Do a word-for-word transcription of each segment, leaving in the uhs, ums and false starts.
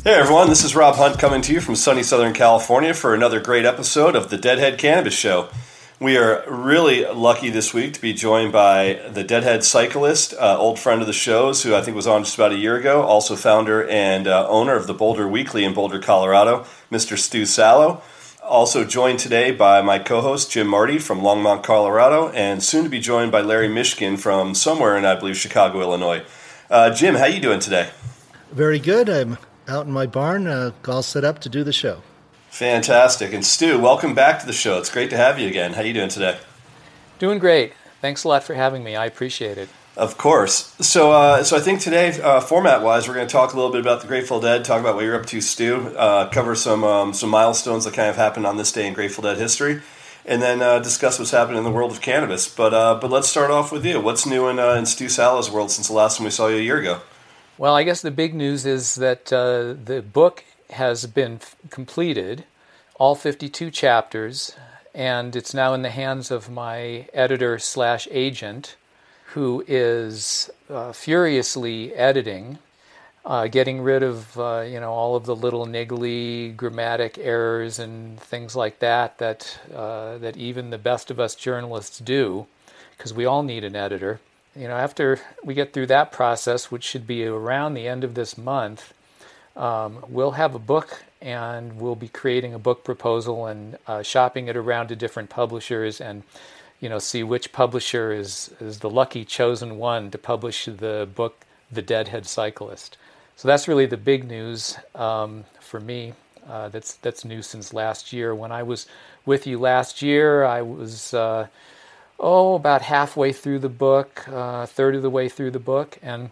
Hey everyone, this is Rob Hunt coming to you from sunny Southern California for another great episode of the Deadhead Cannabis Show. We are really lucky this week to be joined by the Deadhead Cyclist, uh, old friend of the shows, who I think was on just about a year ago, also founder and uh, owner of the Boulder Weekly in Boulder, Colorado, Mister Stu Sallow. Also joined today by my co-host Jim Marty from Longmont, Colorado, and soon to be joined by Larry Mishkin from somewhere in, I believe, Chicago, Illinois. Uh, Jim, how you doing today? Very good. I'm out in my barn, uh, all set up to do the show. Fantastic. And Stu, welcome back to the show. It's great to have you again. How you doing today? Doing great. Thanks a lot for having me. I appreciate it. Of course. So uh, so I think today, uh, format-wise, we're going to talk a little bit about the Grateful Dead, talk about what you're up to, Stu, uh, cover some um, some milestones that kind of happened on this day in Grateful Dead history, and then uh, discuss what's happening in the world of cannabis. But uh, but let's start off with you. What's new in, uh, in Stu Sallow's world since the last time we saw you a year ago? Well, I guess the big news is that uh, the book has been f- completed, all fifty-two chapters, and it's now in the hands of my editor slash agent, who is uh, furiously editing, uh, getting rid of uh, you know all of the little niggly grammatic errors and things like that that uh, that even the best of us journalists do, because we all need an editor. You know, after we get through that process, which should be around the end of this month, um, we'll have a book, and we'll be creating a book proposal and uh, shopping it around to different publishers, and you know, see which publisher is is the lucky chosen one to publish the book, The Deadhead Cyclist. So that's really the big news um, for me. Uh, that's that's new since last year. When I was with you last year, I was. Uh, oh, about halfway through the book, a uh, third of the way through the book, and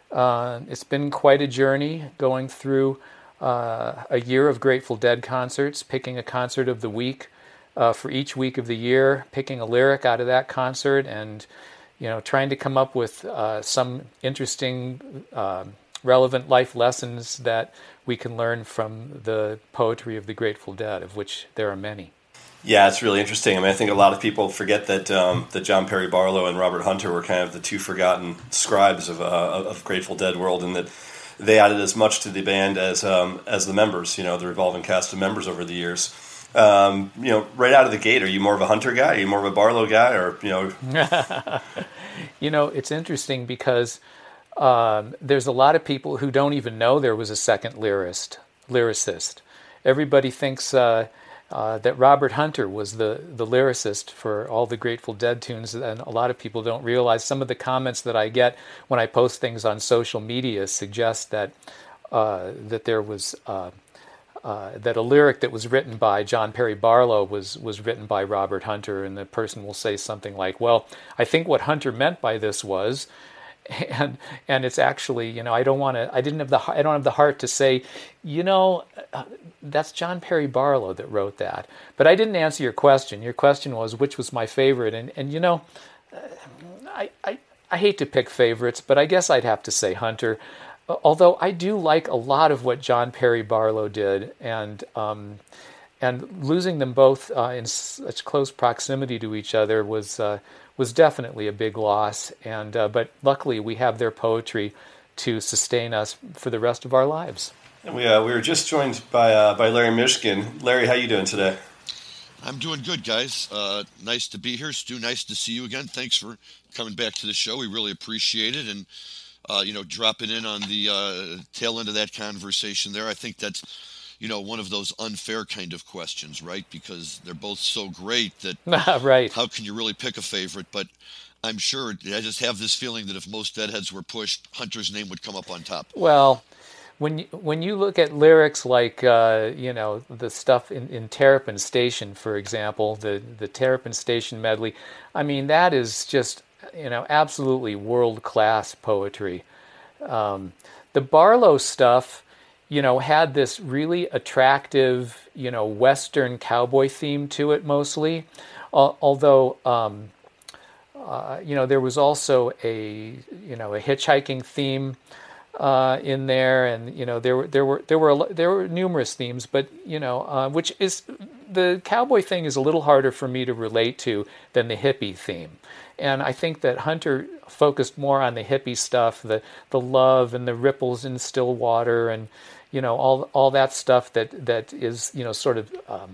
uh, it's been quite a journey going through uh, a year of Grateful Dead concerts, picking a concert of the week uh, for each week of the year, picking a lyric out of that concert, and you know, trying to come up with uh, some interesting, uh, relevant life lessons that we can learn from the poetry of the Grateful Dead, of which there are many. Yeah, it's really interesting. I mean, I think a lot of people forget that um, that John Perry Barlow and Robert Hunter were kind of the two forgotten scribes of uh, of Grateful Dead world, and that they added as much to the band as um, as the members. You know, the revolving cast of members over the years. Um, you know, right out of the gate, are you more of a Hunter guy? Are you more of a Barlow guy, or you know? You know, it's interesting because um, there's a lot of people who don't even know there was a second lyricist. Lyricist. Everybody thinks. Uh, Uh, that Robert Hunter was the, the lyricist for all the Grateful Dead tunes, and a lot of people don't realize some of the comments that I get when I post things on social media suggest that uh, that there was uh, uh, that a lyric that was written by John Perry Barlow was was written by Robert Hunter, and the person will say something like, "Well, I think what Hunter meant by this was." And and it's actually, you know, I don't want to. I didn't have the. I don't have the heart to say, you know, uh, that's John Perry Barlow that wrote that. But I didn't answer your question. Your question was which was my favorite, and and you know, uh, I I I hate to pick favorites, but I guess I'd have to say Hunter. Although I do like a lot of what John Perry Barlow did, and um, and losing them both uh, in such close proximity to each other was. Uh, was definitely a big loss, and uh, but luckily we have their poetry to sustain us for the rest of our lives. And we uh, we were just joined by uh, by Larry Mishkin. Larry, how you doing today? I'm doing good, guys. Uh, nice to be here, Stu. Nice to see you again. Thanks for coming back to the show. We really appreciate it, and uh, you know, dropping in on the uh, tail end of that conversation there. I think that's, you know, one of those unfair kind of questions, right? Because they're both so great that right. How can you really pick a favorite? But I'm sure, I just have this feeling that if most Deadheads were pushed, Hunter's name would come up on top. Well, when you, when you look at lyrics like, uh, you know, the stuff in, in Terrapin Station, for example, the, the Terrapin Station medley, I mean, that is just, you know, absolutely world-class poetry. Um, the Barlow stuff, you know, had this really attractive, you know, Western cowboy theme to it mostly. Uh, although, um, uh, you know, there was also a, you know, a hitchhiking theme uh, in there, and you know, there were there were there were there were numerous themes, but you know, uh, which is the cowboy thing is a little harder for me to relate to than the hippie theme. And I think that Hunter focused more on the hippie stuff, the the love and the ripples in still water, and you know, all all that stuff that that is, you know, sort of, um,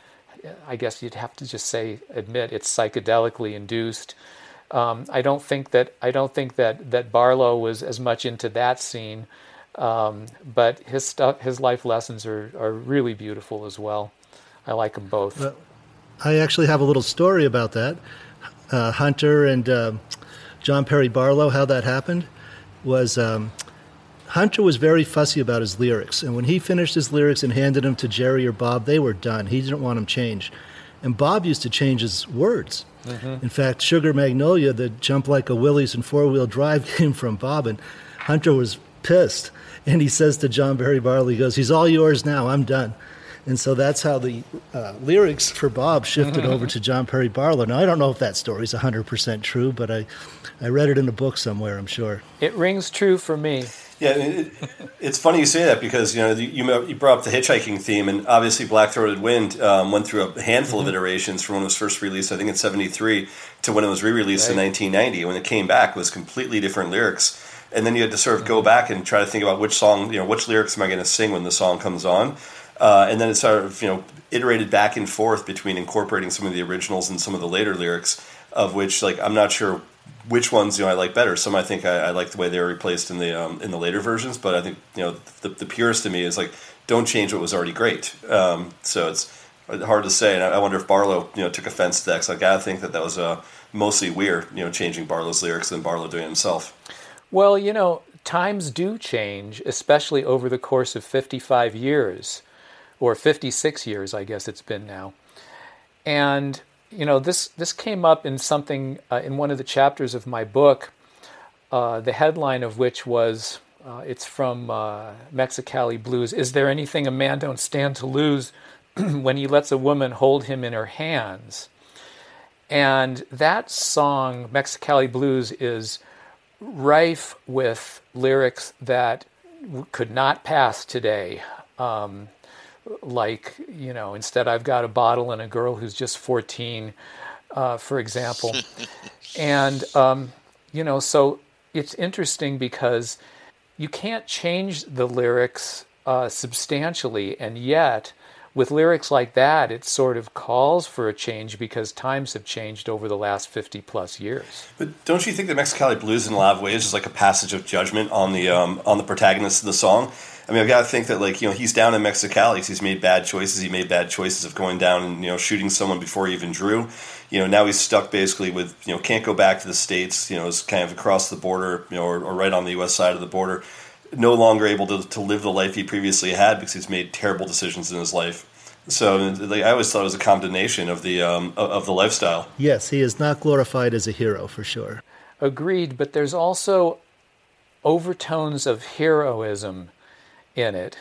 I guess you'd have to just say, admit it's psychedelically induced. Um, I don't think that I don't think that, that Barlow was as much into that scene, um, but his stuff, his life lessons are, are really beautiful as well. I like them both. Well, I actually have a little story about that. Uh, Hunter and uh, John Perry Barlow, how that happened was um, Hunter was very fussy about his lyrics, and when he finished his lyrics and handed them to Jerry or Bob, they were done. He didn't want them changed. And Bob used to change his words. Mm-hmm. In fact, Sugar Magnolia, the Jump Like a Willie's and Four-Wheel Drive came from Bob, and Hunter was pissed. And he says to John Perry Barlow, he goes, he's all yours now, I'm done. And so that's how the uh, lyrics for Bob shifted over to John Perry Barlow. Now, I don't know if that story's one hundred percent true, but I, I read it in a book somewhere, I'm sure. It rings true for me. Yeah, it, it's funny you say that because, you know, you, you brought up the hitchhiking theme, and obviously Black-Throated Wind um, went through a handful mm-hmm. of iterations from when it was first released, I think in seventy-three, to when it was re-released right. in nineteen ninety. When it came back, it was completely different lyrics. And then you had to sort of go back and try to think about which song, you know, which lyrics am I going to sing when the song comes on? Uh, and then it sort of, you know, iterated back and forth between incorporating some of the originals and some of the later lyrics, of which, like, I'm not sure which ones, you know, I like better. Some I think I, I like the way they were replaced in the um, in the later versions, but I think, you know, the, the purest to me is like, don't change what was already great. Um, so it's hard to say, and I wonder if Barlow, you know, took offense to that, because I gotta think that that was uh, mostly Weir, you know, changing Barlow's lyrics than Barlow doing it himself. Well, you know, times do change, especially over the course of fifty-five years, or fifty-six years, I guess it's been now. And, you know, this, this came up in something, uh, in one of the chapters of my book, uh, the headline of which was, uh, it's from uh, Mexicali Blues, "Is there anything a man don't stand to lose when he lets a woman hold him in her hands?" And that song, Mexicali Blues, is rife with lyrics that w- could not pass today. Um, like, you know, instead I've got a bottle and a girl who's just fourteen, uh, for example. And, um, you know, so it's interesting because you can't change the lyrics uh, substantially, and yet with lyrics like that, it sort of calls for a change because times have changed over the last fifty plus years. But don't you think that Mexicali Blues in a lot of ways is like a passage of judgment on the um, on the protagonist of the song? I mean, I've got to think that, like, you know, he's down in Mexicali because he's made bad choices. He made bad choices of going down and, you know, shooting someone before he even drew. You know, now he's stuck basically with, you know, can't go back to the States, you know, is kind of across the border, you know, or, or right on the U S side of the border, no longer able to, to live the life he previously had because he's made terrible decisions in his life. So, like, I always thought it was a condemnation of the um, of the lifestyle. Yes, he is not glorified as a hero, for sure. Agreed, but there's also overtones of heroism in it.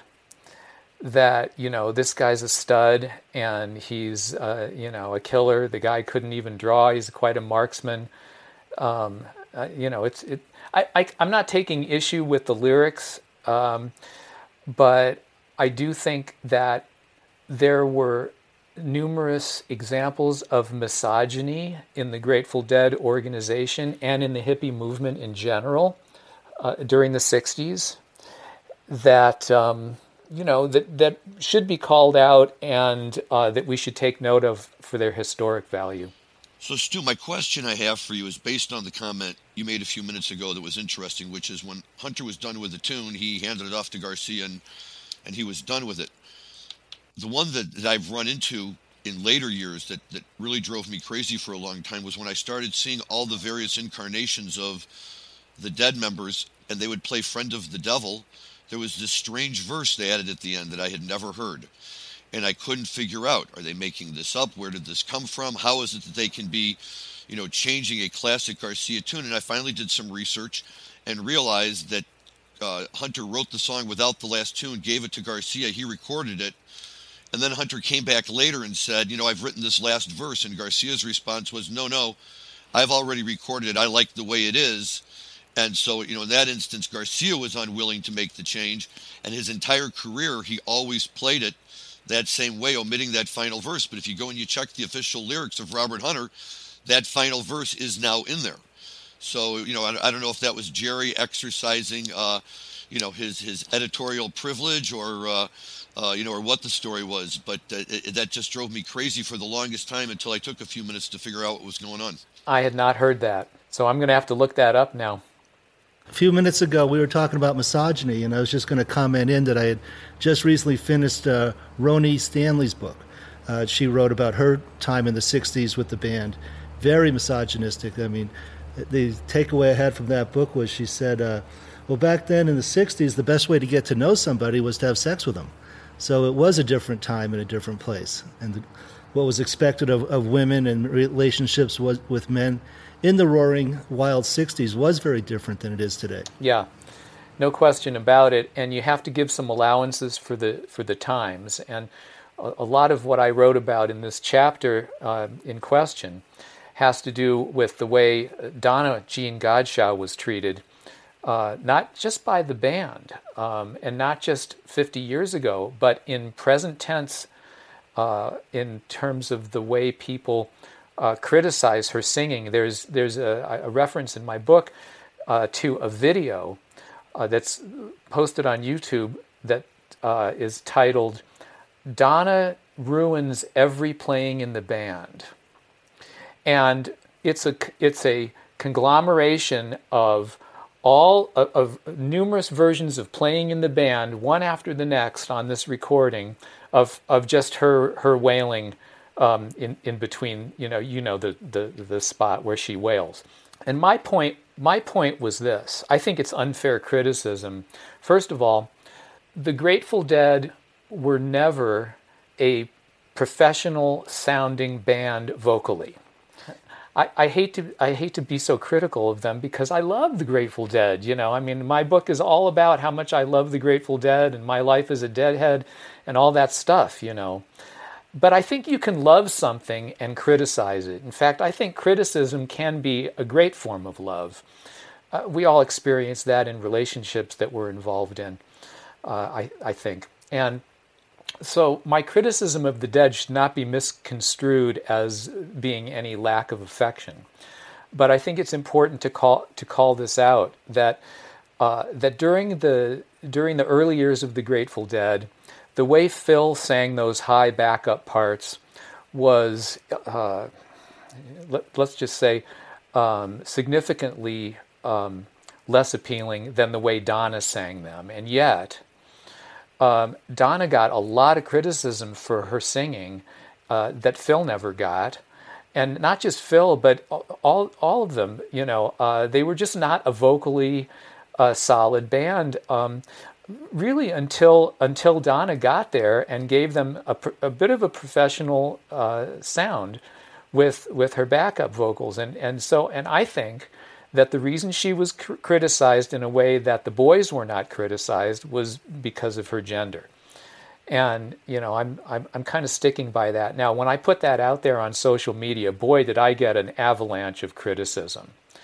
That, you know, this guy's a stud and he's, uh, you know, a killer. The guy couldn't even draw. He's quite a marksman. Um, uh, you know, it's it. I, I I'm not taking issue with the lyrics, um, but I do think that there were numerous examples of misogyny in the Grateful Dead organization and in the hippie movement in general uh, during the sixties that, um, you know, that, that should be called out and uh, that we should take note of for their historic value. So, Stu, my question I have for you is based on the comment you made a few minutes ago that was interesting, which is when Hunter was done with the tune, he handed it off to Garcia and, and he was done with it. The one that, that I've run into in later years that, that really drove me crazy for a long time was when I started seeing all the various incarnations of the Dead members, and they would play Friend of the Devil. There was this strange verse they added at the end that I had never heard. And I couldn't figure out, are they making this up? Where did this come from? How is it that they can be, you know, changing a classic Garcia tune? And I finally did some research and realized that uh, Hunter wrote the song without the last tune, gave it to Garcia, he recorded it. And then Hunter came back later and said, you know, I've written this last verse. And Garcia's response was, no, no, I've already recorded it. I like the way it is. And so, you know, in that instance, Garcia was unwilling to make the change. And his entire career, he always played it that same way, omitting that final verse. But if you go and you check the official lyrics of Robert Hunter, that final verse is now in there. So, you know, I, I don't know if that was Jerry exercising, uh, you know, his his editorial privilege or uh, uh, you know, or what the story was. But uh, it, that just drove me crazy for the longest time until I took a few minutes to figure out what was going on. I had not heard that, so I'm going to have to look that up now. A few minutes ago, we were talking about misogyny, and I was just going to comment in that I had just recently finished uh, Roni Stanley's book. Uh, she wrote about her time in the sixties with the band. Very misogynistic. I mean, the takeaway I had from that book was she said, uh, well, back then in the sixties, the best way to get to know somebody was to have sex with them. So it was a different time and a different place. And the, what was expected of, of women and relationships was, with men in the roaring, wild sixties was very different than it is today. Yeah, no question about it. And you have to give some allowances for the for the times. And a, a lot of what I wrote about in this chapter uh, in question has to do with the way Donna Jean Godchaux was treated, uh, not just by the band, um, and not just fifty years ago, but in present tense, uh, in terms of the way people Uh, criticize her singing. There's there's a, a reference in my book uh, to a video uh, that's posted on YouTube that uh, is titled "Donna Ruins Every Playing in the Band," and it's a it's a conglomeration of all of, of numerous versions of playing in the band, one after the next on this recording of of just her her wailing. Um, in, in between, you know, you know the, the the spot where she wails. And my point my point was this. I think it's unfair criticism. First of all, the Grateful Dead were never a professional sounding band vocally. I, I hate to I hate to be so critical of them because I love the Grateful Dead. You know, I mean, my book is all about how much I love the Grateful Dead and my life as a Deadhead and all that stuff, you know. But I think you can love something and criticize it. In fact, I think criticism can be a great form of love. Uh, we all experience that in relationships that we're involved in, uh, I, I think. And so my criticism of the Dead should not be misconstrued as being any lack of affection. But I think it's important to call to call this out, that uh, that during the during the early years of the Grateful Dead, the way Phil sang those high backup parts was, uh, let, let's just say, um, significantly um, less appealing than the way Donna sang them. And yet, um, Donna got a lot of criticism for her singing uh, that Phil never got. And not just Phil, but all all of them, you know, uh, they were just not a vocally uh, solid band. Um, Really, until until Donna got there and gave them a, a bit of a professional uh, sound with with her backup vocals, and and so and I think that the reason she was cr- criticized in a way that the boys were not criticized was because of her gender, and you know I'm I'm I'm kind of sticking by that. Now, when I put that out there on social media, boy, did I get an avalanche of criticism.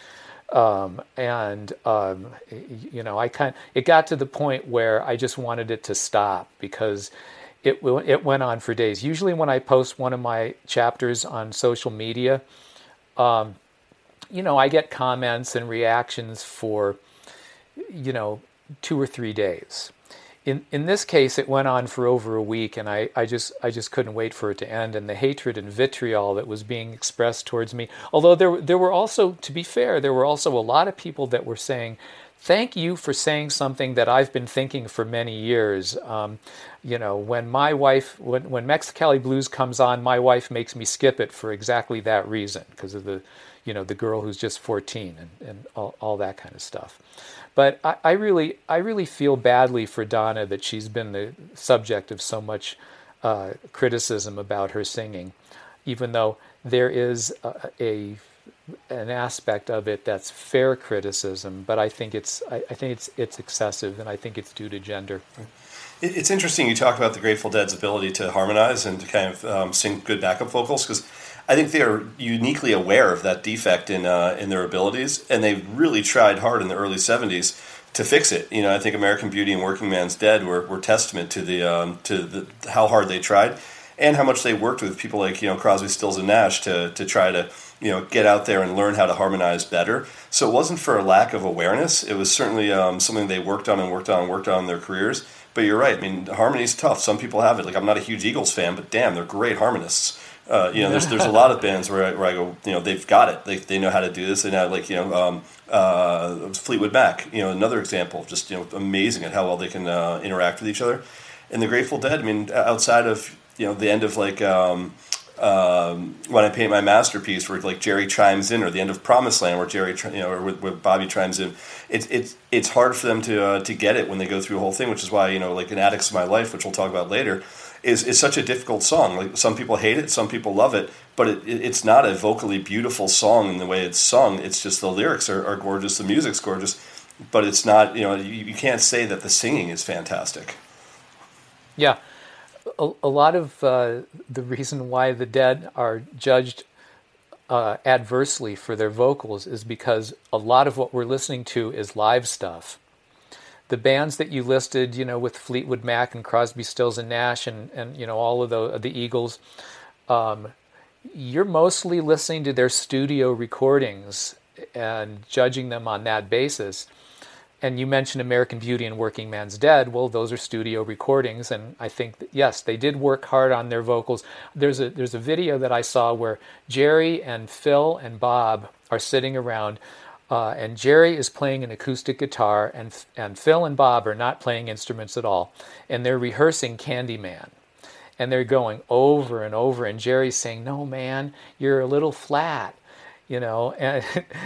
Um, and, um, you know, I kind it got to the point where I just wanted it to stop because it it went on for days. Usually when I post one of my chapters on social media, um, you know, I get comments and reactions for, you know, two or three days. In in this case, it went on for over a week, and I, I just I just couldn't wait for it to end. And the hatred and vitriol that was being expressed towards me, although there there were also, to be fair, there were also a lot of people that were saying, "Thank you for saying something that I've been thinking for many years." Um, you know, when my wife, when when Mexicali Blues comes on, my wife makes me skip it for exactly that reason, because of the, you know, the girl who's just fourteen and and all, all that kind of stuff. But I, I really, I really feel badly for Donna that she's been the subject of so much uh, criticism about her singing, even though there is a, a an aspect of it that's fair criticism. But I think it's, I, I think it's, it's excessive, and I think it's due to gender. It's interesting you talk about the Grateful Dead's ability to harmonize and to kind of um, sing good backup vocals, because I think they are uniquely aware of that defect in uh, in their abilities, and they've really tried hard in the early seventies to fix it. You know, I think American Beauty and Working Man's Dead were, were testament to the um, to the how hard they tried, and how much they worked with people like, you know, Crosby, Stills, and Nash to to try to, you know, get out there and learn how to harmonize better. So it wasn't for a lack of awareness. It was certainly um, something they worked on and worked on and worked on in their careers. But you're right. I mean, harmony's tough. Some people have it. Like, I'm not a huge Eagles fan, but damn, they're great harmonists. Uh, you know, there's there's a lot of bands where I, where I go, you know, they've got it. They they know how to do this. They know, like, you know, um, uh, Fleetwood Mac, you know, another example, just, you know, amazing at how well they can uh, interact with each other. And the Grateful Dead, I mean, outside of, you know, the end of, like, um, um, When I Paint My Masterpiece, where, like, Jerry chimes in, or the end of Promised Land, where Jerry, you know, or where, where Bobby chimes in, it's it's it's hard for them to uh, to get it when they go through the whole thing, which is why, you know, like, in Addicts of My Life, which we'll talk about later, is is such a difficult song. Like, some people hate it, some people love it, but it, it, it's not a vocally beautiful song in the way it's sung. It's just the lyrics are, are gorgeous, the music's gorgeous, but it's not, you know, you, you can't say that the singing is fantastic. Yeah. A, a lot of uh, the reason why the Dead are judged uh, adversely for their vocals is because a lot of what we're listening to is live stuff. The bands that you listed, you know, with Fleetwood Mac and Crosby, Stills and Nash, and, and you know, all of the the Eagles, um, you're mostly listening to their studio recordings and judging them on that basis. And you mentioned American Beauty and Working Man's Dead. Well, those are studio recordings, and I think that, yes, they did work hard on their vocals. There's a there's a video that I saw where Jerry and Phil and Bob are sitting around. Uh, and Jerry is playing an acoustic guitar, and and Phil and Bob are not playing instruments at all. And they're rehearsing Candyman. And they're going over and over, and Jerry's saying, "No, man, you're a little flat." You know, and,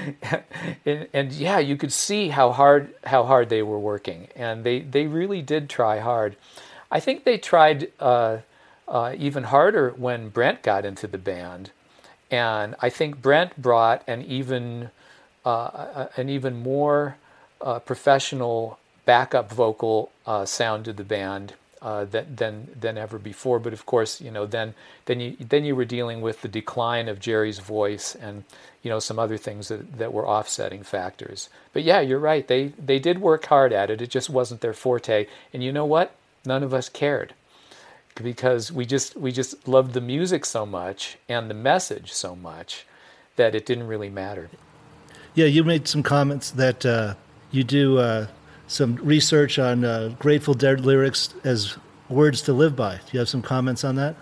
and and yeah, you could see how hard how hard they were working. And they, they really did try hard. I think they tried uh, uh, even harder when Brent got into the band. And I think Brent brought an even... Uh, an even more uh, professional backup vocal uh, sound to the band uh, that, than than ever before. But of course, you know, then then you then you were dealing with the decline of Jerry's voice and, you know, some other things that, that were offsetting factors. But yeah, you're right. They they did work hard at it. It just wasn't their forte. And you know what? None of us cared, because we just we just loved the music so much and the message so much that it didn't really matter. Yeah, you made some comments that uh, you do uh, some research on uh, Grateful Dead lyrics as words to live by. Do you have some comments on that?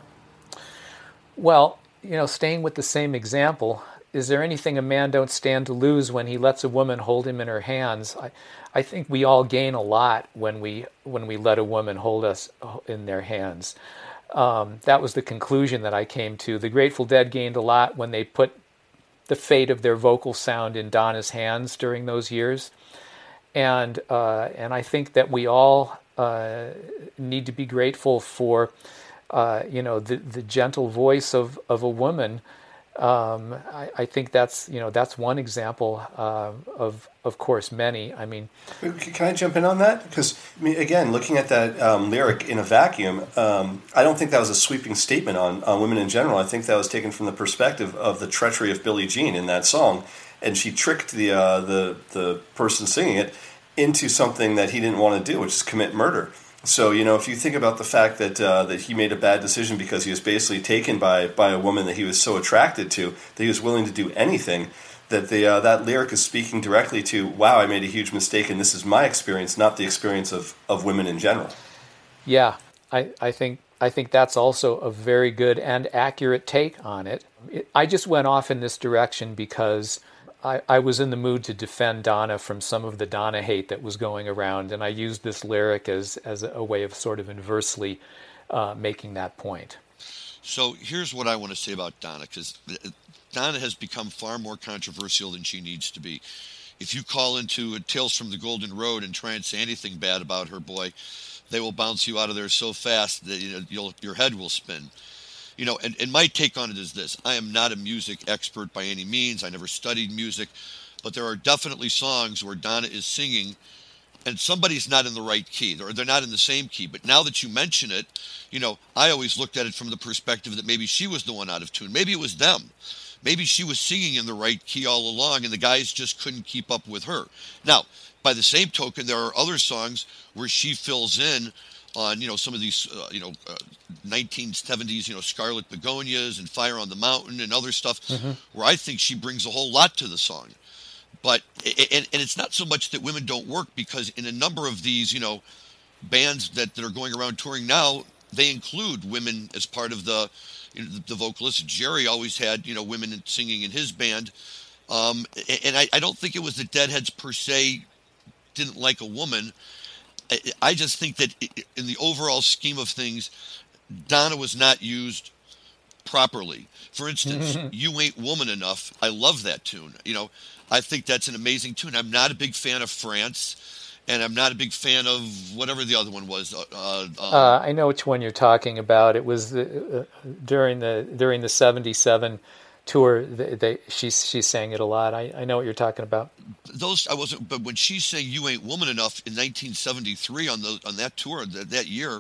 Well, you know, staying with the same example, is there anything a man don't stand to lose when he lets a woman hold him in her hands? I, I think we all gain a lot when we when we let a woman hold us in their hands. Um, that was the conclusion that I came to. The Grateful Dead gained a lot when they put the fate of their vocal sound in Donna's hands during those years. And uh, and I think that we all uh, need to be grateful for, uh, you know, the, the gentle voice of, of a woman. Um, I, I think that's, you know, that's one example uh, of, of course, many. I mean... Can I jump in on that? Because, I mean, again, looking at that um, lyric in a vacuum, um, I don't think that was a sweeping statement on, on women in general. I think that was taken from the perspective of the treachery of Billie Jean in that song. And she tricked the uh, the the person singing it into something that he didn't want to do, which is commit murder. So, you know, if you think about the fact that uh, that he made a bad decision because he was basically taken by, by a woman that he was so attracted to that he was willing to do anything, that the uh, that lyric is speaking directly to, wow, I made a huge mistake and this is my experience, not the experience of, of women in general. Yeah, I, I think I think that's also a very good and accurate take on it. it I just went off in this direction because I, I was in the mood to defend Donna from some of the Donna hate that was going around, and I used this lyric as, as a way of sort of inversely uh, making that point. So here's what I want to say about Donna, because Donna has become far more controversial than she needs to be. If you call into Tales from the Golden Road and try and say anything bad about her, boy, they will bounce you out of there so fast that, you know, you'll, your head will spin. You know, and, and my take on it is this. I am not a music expert by any means. I never studied music. But there are definitely songs where Donna is singing and somebody's not in the right key, or they're not in the same key. But now that you mention it, you know, I always looked at it from the perspective that maybe she was the one out of tune. Maybe it was them. Maybe she was singing in the right key all along, and the guys just couldn't keep up with her. Now, by the same token, there are other songs where she fills in on, you know, some of these, uh, you know, uh, nineteen seventies, you know, Scarlet Begonias and Fire on the Mountain and other stuff, mm-hmm. where I think she brings a whole lot to the song. But, and, and it's not so much that women don't work, because in a number of these, you know, bands that, that are going around touring now, they include women as part of the, you know, the, the vocalists. Jerry always had, you know, women singing in his band. Um, and I, I don't think it was that Deadheads per se didn't like a woman. I, I just think that in the overall scheme of things, Donna was not used properly. For instance, You Ain't Woman Enough. I love that tune. You know, I think that's an amazing tune. I'm not a big fan of France, and I'm not a big fan of whatever the other one was. Uh, um, uh, I know which one you're talking about. It was the, uh, during the during the seventy-seven tour. They, they she she sang it a lot. I, I know what you're talking about. Those I wasn't, but when she sang "You Ain't Woman Enough" in nineteen seventy-three on the on that tour that, that year,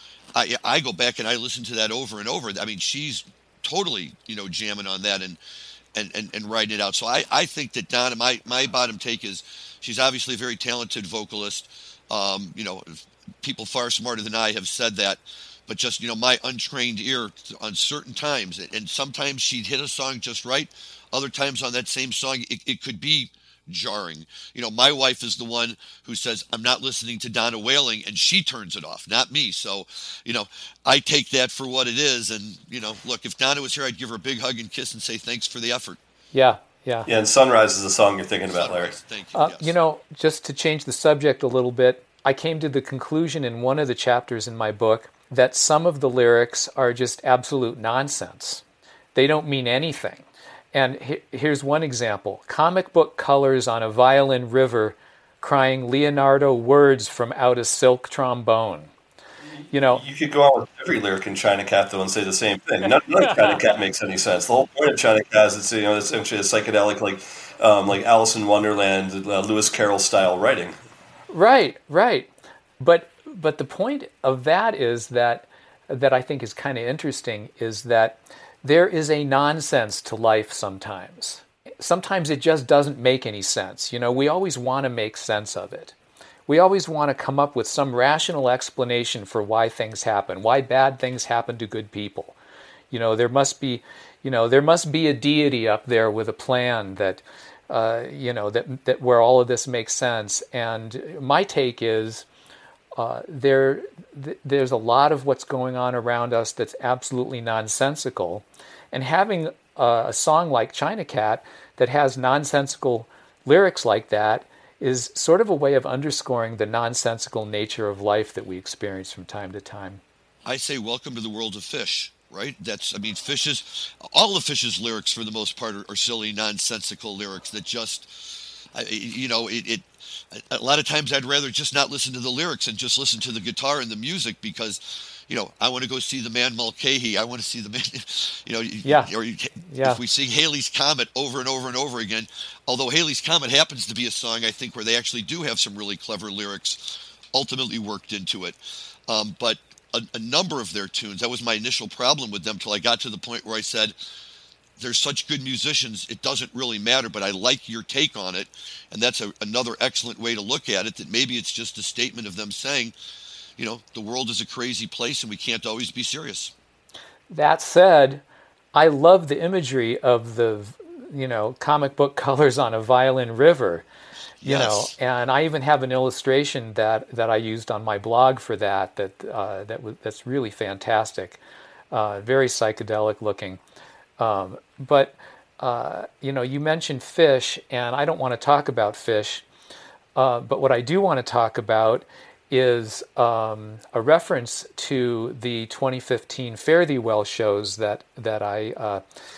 I I go back and I listen to that over and over. I mean, she's totally, you know, jamming on that and and, and, and writing it out. So I, I think that Donna, my my bottom take is she's obviously a very talented vocalist. Um, you know, people far smarter than I have said that. But just, you know, my untrained ear on certain times, and sometimes she'd hit a song just right. Other times on that same song, it, it could be jarring. You know, my wife is the one who says, I'm not listening to Donna wailing, and she turns it off, not me. So, you know, I take that for what it is. And, you know, look, if Donna was here, I'd give her a big hug and kiss and say thanks for the effort. Yeah, yeah. Yeah, and Sunrise is the song you're thinking about, Larry. Thank you, uh, yes. You know, just to change the subject a little bit, I came to the conclusion in one of the chapters in my book that some of the lyrics are just absolute nonsense. They don't mean anything. And he- here's one example. Comic book colors on a violin river crying Leonardo words from out a silk trombone. You know, you could go on with every lyric in China Cat, though, and say the same thing. None, none of China Cat makes any sense. The whole point of China Cat is it's, you know, essentially a psychedelic, like um, like Alice in Wonderland, uh, Lewis Carroll style writing. Right, right. But but the point of that is that that I think is kind of interesting is that there is a nonsense to life sometimes. Sometimes it just doesn't make any sense. You know, we always want to make sense of it. We always want to come up with some rational explanation for why things happen, why bad things happen to good people. You know, there must be, you know, there must be a deity up there with a plan that, uh, you know, that that where all of this makes sense. And my take is, Uh, there, th- there's a lot of what's going on around us that's absolutely nonsensical, and having uh, a song like China Cat that has nonsensical lyrics like that is sort of a way of underscoring the nonsensical nature of life that we experience from time to time. I say welcome to the world of Fish, right? That's, I mean, Fish's, all of Fish's lyrics for the most part are, are silly, nonsensical lyrics that just, I, you know, it, it a lot of times I'd rather just not listen to the lyrics and just listen to the guitar and the music because, you know, I want to go see the man Mulcahy. I want to see the man, you know, yeah. or yeah. if we sing Halley's Comet over and over and over again, although Halley's Comet happens to be a song, I think, where they actually do have some really clever lyrics ultimately worked into it. Um, but a, a number of their tunes, that was my initial problem with them till I got to the point where I said, they're such good musicians, it doesn't really matter, but I like your take on it. And that's a, another excellent way to look at it, that maybe it's just a statement of them saying, you know, the world is a crazy place and we can't always be serious. That said, I love the imagery of the, you know, comic book colors on a violin river, you yes. know, and I even have an illustration that, that I used on my blog for that, that, uh, that was, that's really fantastic, uh, very psychedelic looking. Um, but, uh, you know, you mentioned Fish, and I don't want to talk about Fish, uh, but what I do want to talk about is um, a reference to the twenty fifteen Fare Thee Well shows that, that I uh,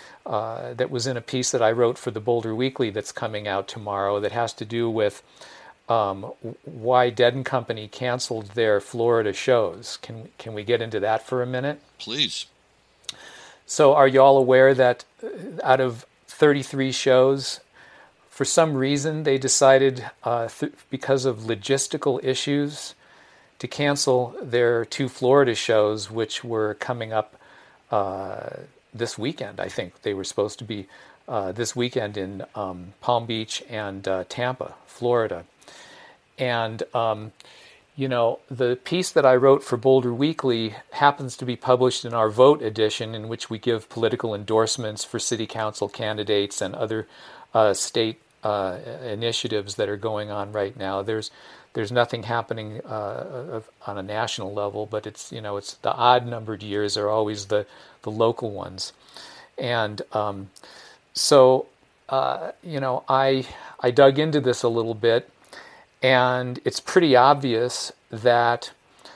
uh, that was in a piece that I wrote for the Boulder Weekly that's coming out tomorrow that has to do with um, why Dead and Company canceled their Florida shows. Can, can we get into that for a minute? Please. So are you all aware that out of thirty-three shows, for some reason they decided, uh, th- because of logistical issues, to cancel their two Florida shows, which were coming up uh, this weekend, I think. They were supposed to be uh, this weekend in um, Palm Beach and uh, Tampa, Florida. And, um, you know, the piece that I wrote for Boulder Weekly happens to be published in our Vote edition, in which we give political endorsements for city council candidates and other uh, state uh, initiatives that are going on right now. There's there's nothing happening uh, on a national level, but it's, you know, it's the odd numbered years are always the, the local ones. And um, so, uh, you know, I I dug into this a little bit, and it's pretty obvious that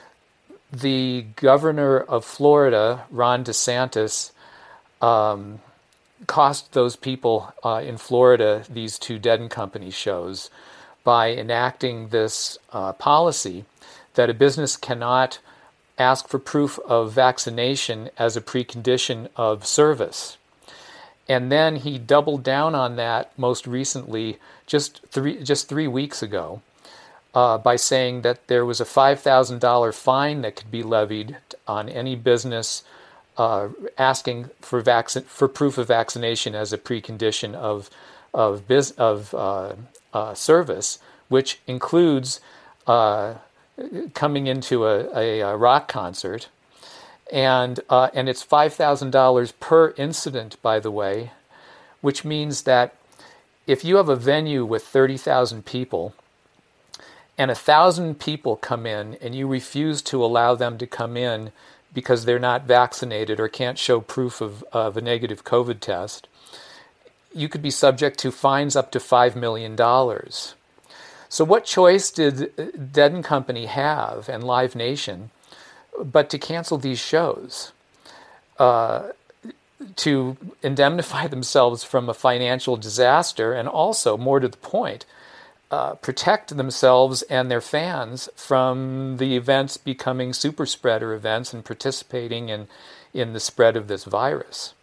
the governor of Florida, Ron DeSantis, um, cost those people uh, in Florida these two Dead and Company shows by enacting this uh, policy that a business cannot ask for proof of vaccination as a precondition of service. And then he doubled down on that most recently, just three just three weeks ago, uh, by saying that there was a five thousand dollars fine that could be levied on any business uh, asking for vaccine for proof of vaccination as a precondition of of biz, of uh, uh, service, which includes uh, coming into a, a, a rock concert. And uh, and it's five thousand dollars per incident, by the way, which means that if you have a venue with thirty thousand people and one thousand people come in and you refuse to allow them to come in because they're not vaccinated or can't show proof of, of a negative COVID test, you could be subject to fines up to five million dollars. So what choice did Dead and Company have and Live Nation but to cancel these shows, uh, to indemnify themselves from a financial disaster, and also, more to the point, uh, protect themselves and their fans from the events becoming super spreader events and participating in, in the spread of this virus.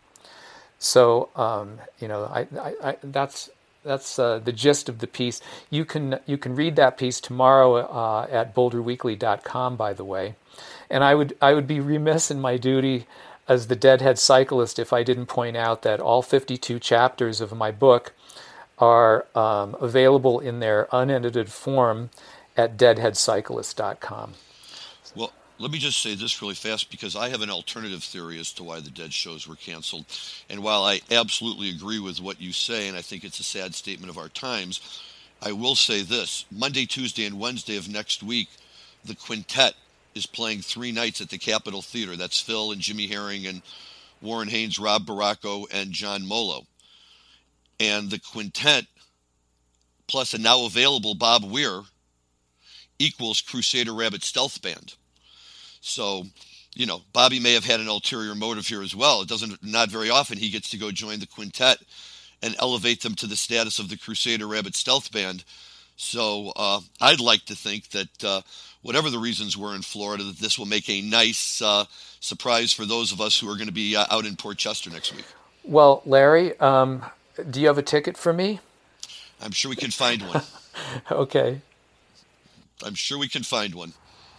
So, um, you know, I, I, I, that's that's uh, the gist of the piece. You can you can read that piece tomorrow uh, at boulder weekly dot com, by the way. And I would I would be remiss in my duty as the Deadhead Cyclist if I didn't point out that all fifty-two chapters of my book are um, available in their unedited form at deadhead cyclist dot com. Well, let me just say this really fast, because I have an alternative theory as to why the Dead shows were canceled. And while I absolutely agree with what you say, and I think it's a sad statement of our times, I will say this. Monday, Tuesday, and Wednesday of next week, the Quintet is playing three nights at the Capitol Theater. That's Phil and Jimmy Herring and Warren Haynes, Rob Baracco, and John Molo. And the Quintet, plus a now available Bob Weir, equals Crusader Rabbit Stealth Band. So, you know, Bobby may have had an ulterior motive here as well. It doesn't, not very often he gets to go join the Quintet and elevate them to the status of the Crusader Rabbit Stealth Band. So uh, I'd like to think that uh, whatever the reasons were in Florida, that this will make a nice uh, surprise for those of us who are going to be uh, out in Port Chester next week. Well, Larry, um, do you have a ticket for me? I'm sure we can find one. Okay. I'm sure we can find one.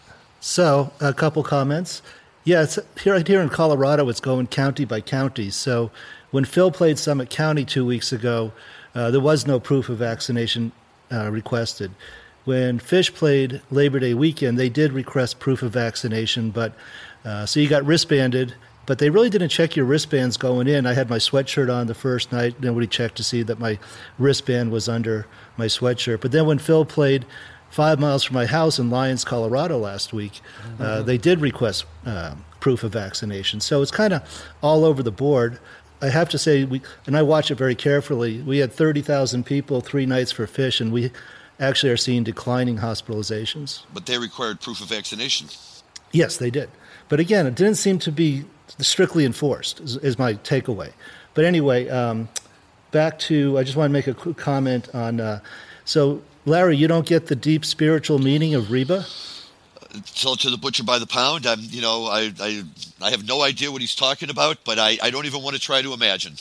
So, a couple comments. Yeah, it's here, right here in Colorado, it's going county by county. So, when Phil played Summit County two weeks ago, uh, there was no proof of vaccination uh, requested. When Fish played Labor Day weekend, they did request proof of vaccination, but uh, so you got wristbanded, but they really didn't check your wristbands going in. I had my sweatshirt on the first night. Nobody checked to see that my wristband was under my sweatshirt. But then when Phil played five miles from my house in Lyons, Colorado last week, mm-hmm. uh, they did request uh, proof of vaccination. So it's kind of all over the board. I have to say, we and I watch it very carefully, we had thirty thousand people three nights for Fish, and we actually are seeing declining hospitalizations. But they required proof of vaccination. Yes, they did. But again, it didn't seem to be strictly enforced, is, is my takeaway. But anyway, um, back to, I just want to make a quick comment on, uh, so Larry, you don't get the deep spiritual meaning of Reba? Sell it to the butcher by the pound. I'm, you know, I, I, I have no idea what he's talking about, but I, I don't even want to try to imagine.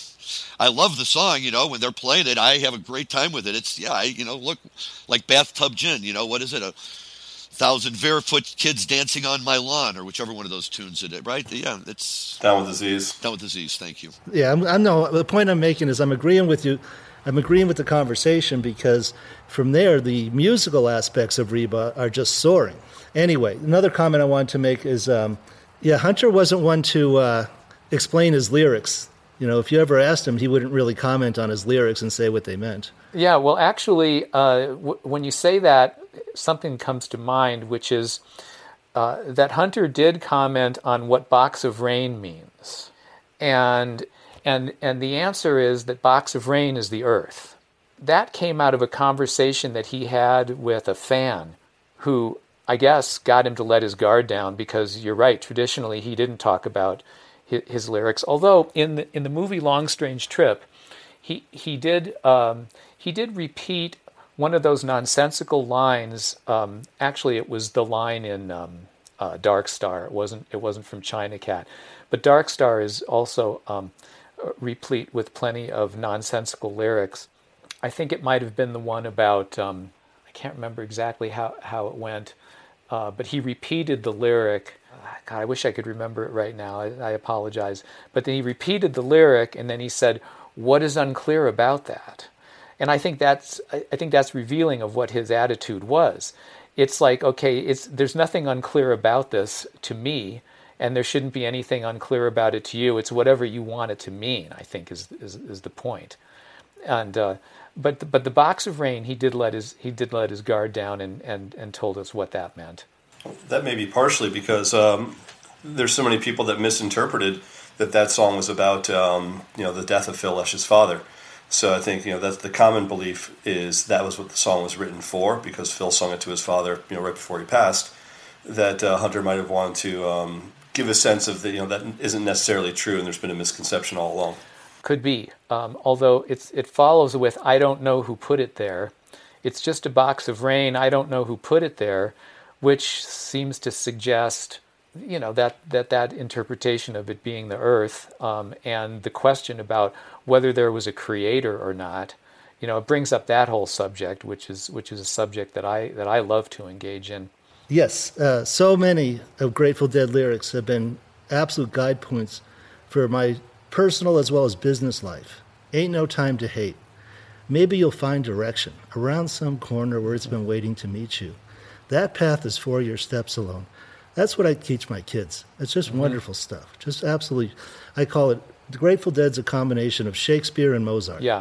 I love the song, you know, when they're playing it, I have a great time with it. It's, yeah, I, you know, look, like Bathtub Gin, you know, what is it? A thousand barefoot kids dancing on my lawn, or whichever one of those tunes it is, right? Yeah, it's... Down with Disease. Down with Disease, thank you. Yeah, I'm, I'm no, the point I'm making is I'm agreeing with you. I'm agreeing with the conversation because from there, the musical aspects of Reba are just soaring. Anyway, another comment I wanted to make is, um, yeah, Hunter wasn't one to uh, explain his lyrics. You know, if you ever asked him, he wouldn't really comment on his lyrics and say what they meant. Yeah, well, actually, uh, w- when you say that, something comes to mind, which is uh, that Hunter did comment on what Box of Rain means. And and and the answer is that Box of Rain is the earth. That came out of a conversation that he had with a fan who, I guess, got him to let his guard down, because you're right, traditionally he didn't talk about his, his lyrics. Although in the in the movie Long Strange Trip, he he did um, he did repeat one of those nonsensical lines. Um, actually, it was the line in um, uh, Dark Star. It wasn't it wasn't from China Cat, but Dark Star is also um, replete with plenty of nonsensical lyrics. I think it might have been the one about um, I can't remember exactly how how it went. Uh, but he repeated the lyric. God, I wish I could remember it right now. I, I apologize. But then he repeated the lyric, and then he said, "What is unclear about that?" And I think that's I think that's revealing of what his attitude was. It's like, okay, it's there's nothing unclear about this to me, and there shouldn't be anything unclear about it to you. It's whatever you want it to mean, I think, is is, is the point. And uh, but but the Box of Rain, he did let his he did let his guard down and, and, and told us what that meant. That may be partially because um, there's so many people that misinterpreted that that song was about um, you know the death of Phil Lesh's father. So I think you know that's the common belief is that was what the song was written for, because Phil sung it to his father you know right before he passed. That uh, Hunter might have wanted to um, give a sense of that you know that isn't necessarily true, and there's been a misconception all along. Could be, um, although it's it follows with "I don't know who put it there." It's just a box of rain. I don't know who put it there, which seems to suggest, you know, that that, that interpretation of it being the earth, um, and the question about whether there was a creator or not. You know, it brings up that whole subject, which is which is a subject that I that I love to engage in. Yes, uh, so many of Grateful Dead lyrics have been absolute guide points for my personal as well as business life. Ain't no time to hate. Maybe you'll find direction around some corner where it's been waiting to meet you. That path is for your steps alone. That's what I teach my kids. It's just mm-hmm. wonderful stuff. Just absolutely. I call it, the Grateful Dead's a combination of Shakespeare and Mozart. Yeah.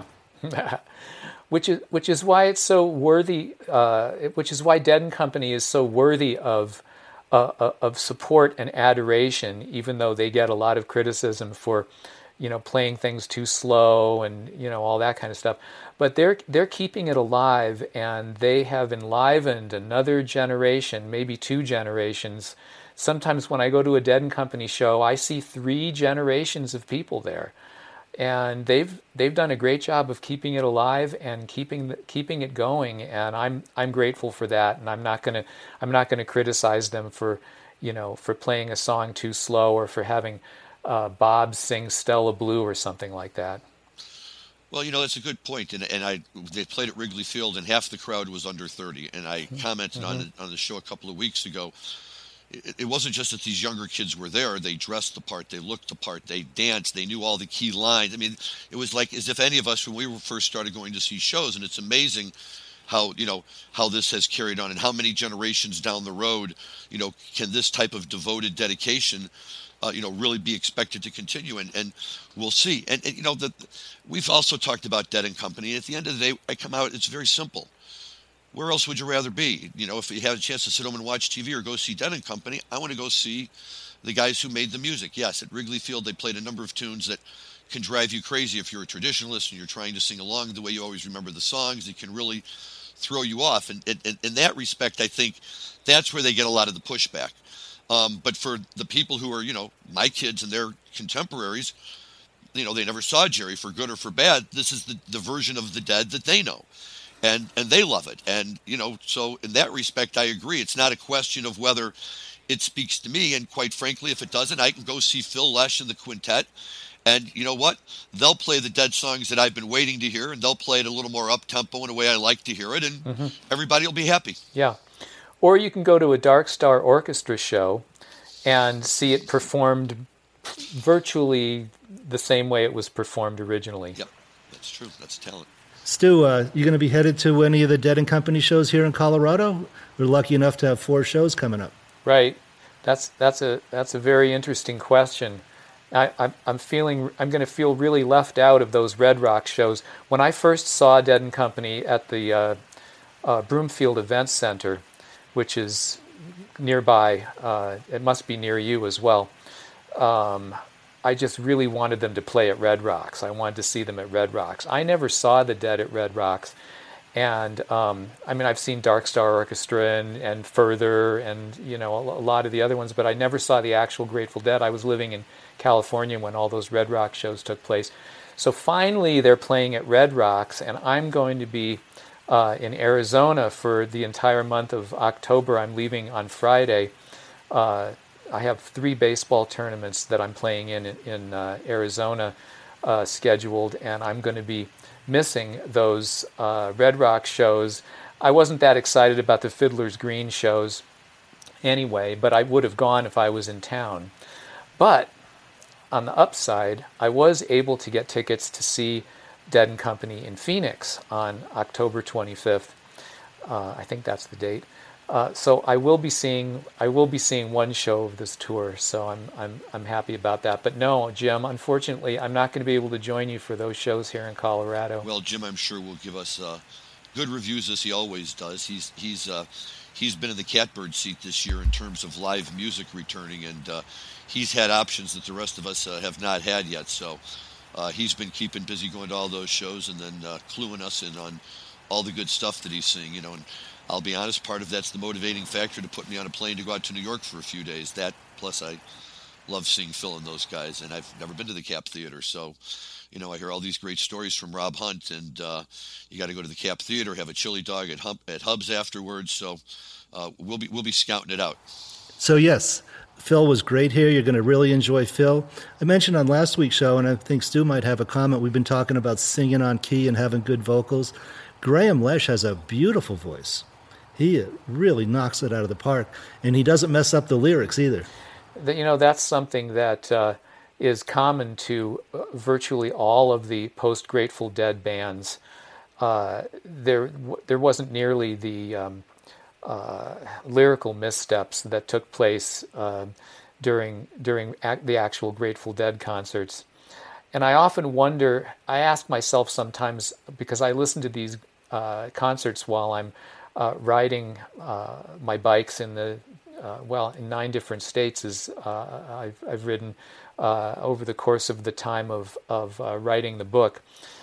which is which is why it's so worthy, uh, which is why Dead and Company is so worthy of uh, of support and adoration, even though they get a lot of criticism for, you know, playing things too slow and, you know, all that kind of stuff. But they're they're keeping it alive, and they have enlivened another generation, maybe two generations. Sometimes when I go to a Dead and Company show, I see three generations of people there, and they've they've done a great job of keeping it alive and keeping the, keeping it going. And I'm I'm grateful for that. And I'm not gonna I'm not gonna criticize them for, you know, for playing a song too slow or for having Uh, Bob sing Stella Blue or something like that. Well, you know, that's a good point. And, and I they played at Wrigley Field, and half the crowd was under thirty. And I commented mm-hmm. on, the, on the show a couple of weeks ago. It, it wasn't just that these younger kids were there. They dressed the part. They looked the part. They danced. They knew all the key lines. I mean, it was like as if any of us, when we were first started going to see shows, and it's amazing how, you know, how this has carried on and how many generations down the road, you know, can this type of devoted dedication Uh, you know, really be expected to continue, and, and we'll see. And, and you know, the, we've also talked about Dead and Company. And at the end of the day, I come out, it's very simple. Where else would you rather be? You know, if you have a chance to sit home and watch T V or go see Dead and Company, I want to go see the guys who made the music. Yes, at Wrigley Field, they played a number of tunes that can drive you crazy if you're a traditionalist and you're trying to sing along the way you always remember the songs. It can really throw you off. And in that respect, I think that's where they get a lot of the pushback. Um, but for the people who are, you know, my kids and their contemporaries, you know, they never saw Jerry for good or for bad. This is the, the version of the Dead that they know. And and they love it. And, you know, so in that respect, I agree. It's not a question of whether it speaks to me. And quite frankly, if it doesn't, I can go see Phil Lesh and the Quintet. And you know what? They'll play the Dead songs that I've been waiting to hear, and they'll play it a little more up-tempo in a way I like to hear it. And mm-hmm. everybody will be happy. Yeah. Or you can go to a Dark Star Orchestra show and see it performed virtually the same way it was performed originally. Yep, that's true. That's talent. Stu, uh, you going to be headed to any of the Dead and Company shows here in Colorado? We're lucky enough to have four shows coming up. Right. That's that's a that's a very interesting question. I, I'm I'm feeling I'm going to feel really left out of those Red Rock shows. When I first saw Dead and Company at the uh, uh, Broomfield Events Center, which is nearby, uh, it must be near you as well. Um, I just really wanted them to play at Red Rocks. I wanted to see them at Red Rocks. I never saw the Dead at Red Rocks. And, um, I mean, I've seen Dark Star Orchestra and, and Further and, you know, a, a lot of the other ones, but I never saw the actual Grateful Dead. I was living in California when all those Red Rock shows took place. So finally they're playing at Red Rocks, and I'm going to be uh, in Arizona for the entire month of October. I'm leaving on Friday. Uh, I have three baseball tournaments that I'm playing in in uh, Arizona uh, scheduled, and I'm going to be missing those uh, Red Rock shows. I wasn't that excited about the Fiddler's Green shows anyway, but I would have gone if I was in town. But on the upside, I was able to get tickets to see Dead and Company in Phoenix on October twenty-fifth. Uh, I think that's the date. Uh, so I will be seeing I will be seeing one show of this tour, so I'm I'm I'm happy about that. But no, Jim, unfortunately, I'm not going to be able to join you for those shows here in Colorado. Well, Jim, I'm sure will give us uh, good reviews as he always does. He's he's uh, he's been in the catbird seat this year in terms of live music returning, and uh, he's had options that the rest of us uh, have not had yet. So uh, he's been keeping busy going to all those shows and then uh, cluing us in on all the good stuff that he's seeing, you know. And I'll be honest, part of that's the motivating factor to put me on a plane to go out to New York for a few days. That, plus I love seeing Phil and those guys, and I've never been to the Cap Theater. So, you know, I hear all these great stories from Rob Hunt, and uh, you got to go to the Cap Theater, have a chili dog at, Hump, at Hub's afterwards. So uh, we'll be we'll be scouting it out. So, yes, Phil was great here. You're going to really enjoy Phil. I mentioned on last week's show, and I think Stu might have a comment, we've been talking about singing on key and having good vocals. Graham Lesh has a beautiful voice. He really knocks it out of the park, and he doesn't mess up the lyrics either. You know, that's something that uh, is common to virtually all of the post-Grateful Dead bands. Uh, there there wasn't nearly the um, uh, lyrical missteps that took place uh, during, during ac- the actual Grateful Dead concerts. And I often wonder, I ask myself sometimes, because I listen to these uh, concerts while I'm Uh, riding uh, my bikes in the uh, well in nine different states is uh, I've I've ridden uh, over the course of the time of of uh, writing the book.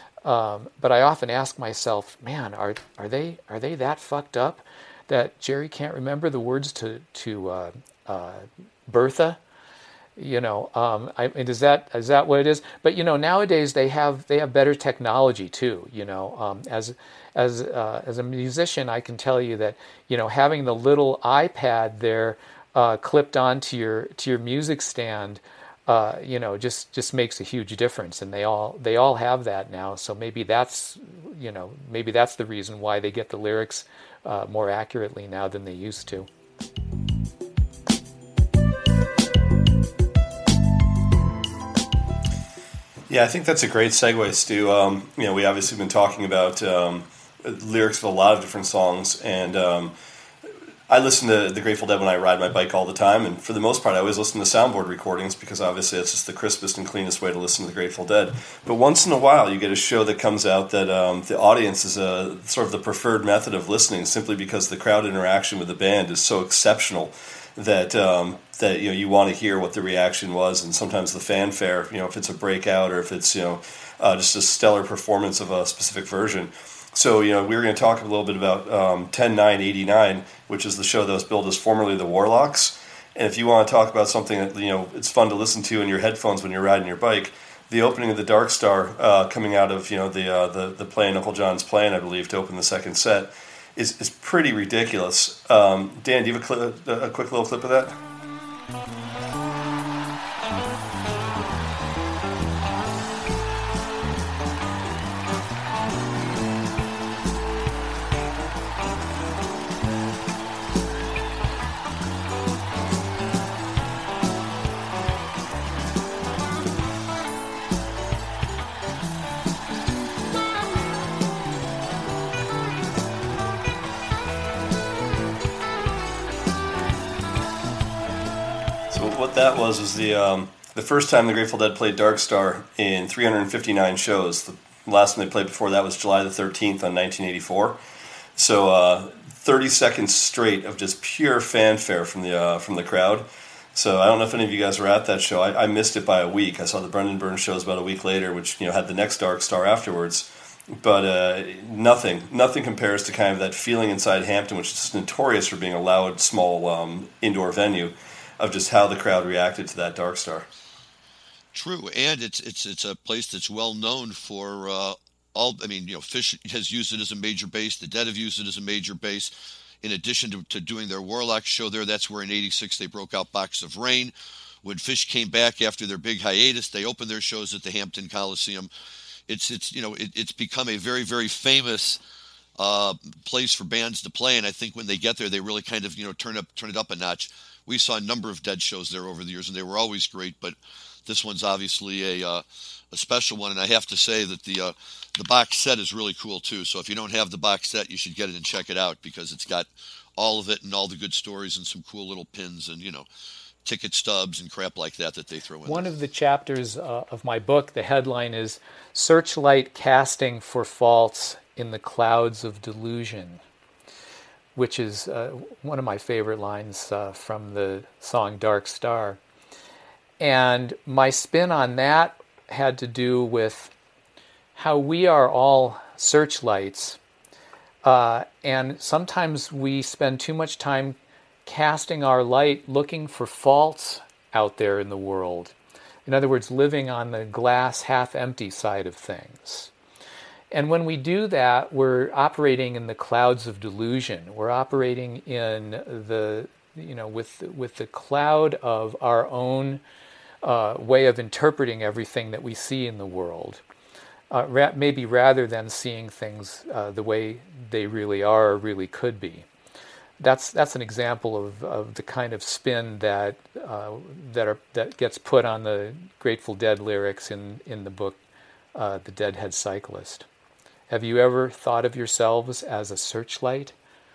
Um, but I often ask myself, man, are are they are they that fucked up that Jerry can't remember the words to to uh, uh, Bertha? You know, um, I mean, is that is that what it is? But you know, nowadays they have they have better technology too. You know, um, as as uh, as a musician, I can tell you that you know having the little iPad there uh, clipped onto your to your music stand, uh, you know, just just makes a huge difference. And they all they all have that now. So maybe that's you know maybe that's the reason why they get the lyrics uh, more accurately now than they used to. Yeah, I think that's a great segue, Stu. Um, you know, we obviously been talking about um, lyrics of a lot of different songs, and um, I listen to the Grateful Dead when I ride my bike all the time, and for the most part, I always listen to soundboard recordings because obviously it's just the crispest and cleanest way to listen to the Grateful Dead. But once in a while, you get a show that comes out that um, the audience is a sort of the preferred method of listening, simply because the crowd interaction with the band is so exceptional that um, that you know you want to hear what the reaction was, and sometimes the fanfare, you know, if it's a breakout or if it's you know uh, just a stellar performance of a specific version. So you know we were going to talk a little bit about um, ten nine eighty-nine, which is the show that was billed as formerly the Warlocks. And if you want to talk about something that you know it's fun to listen to in your headphones when you're riding your bike, the opening of the Dark Star uh, coming out of you know the uh, the the play Uncle John's Playing, I believe, to open the second set. Is, is pretty ridiculous. Um, Dan, do you have a, clip, a quick little clip of that? what that was was the um, the first time the Grateful Dead played Dark Star in three hundred fifty-nine shows. The last one they played before that was July the thirteenth on nineteen eighty-four. So uh, thirty seconds straight of just pure fanfare from the uh, from the crowd. So I don't know if any of you guys were at that show. I, I missed it by a week. I saw the Brendan Burns shows about a week later, which you know had the next Dark Star afterwards. But uh, nothing, nothing compares to kind of that feeling inside Hampton, which is just notorious for being a loud, small um, indoor venue, of just how the crowd reacted to that Dark Star. True, and it's it's it's a place that's well known for uh, all. I mean, you know, Phish has used it as a major base. The Dead have used it as a major base. In addition to, to doing their Warlock show there, that's where in eighty-six they broke out Box of Rain. When Phish came back after their big hiatus, they opened their shows at the Hampton Coliseum. It's it's you know it, it's become a very very famous uh, place for bands to play, and I think when they get there, they really kind of you know turn up turn it up a notch. We saw a number of Dead shows there over the years, and they were always great. But this one's obviously a uh, a special one, and I have to say that the uh, the box set is really cool too. So if you don't have the box set, you should get it and check it out because it's got all of it and all the good stories and some cool little pins and you know. ticket stubs and crap like that that they throw in. One of the chapters uh, of my book, the headline is Searchlight Casting for Faults in the Clouds of Delusion, which is uh, one of my favorite lines uh, from the song Dark Star. And my spin on that had to do with how we are all searchlights, uh, and sometimes we spend too much time casting our light, looking for faults out there in the world. In other words, living on the glass half-empty side of things. And when we do that, we're operating in the clouds of delusion. We're operating in the, you know, with with the cloud of our own uh, way of interpreting everything that we see in the world. Uh, ra- maybe rather than seeing things uh, the way they really are or really could be. That's that's an example of, of the kind of spin that uh, that are that gets put on the Grateful Dead lyrics in, in the book, uh, The Deadhead Cyclist. Have you ever thought of yourselves as a searchlight?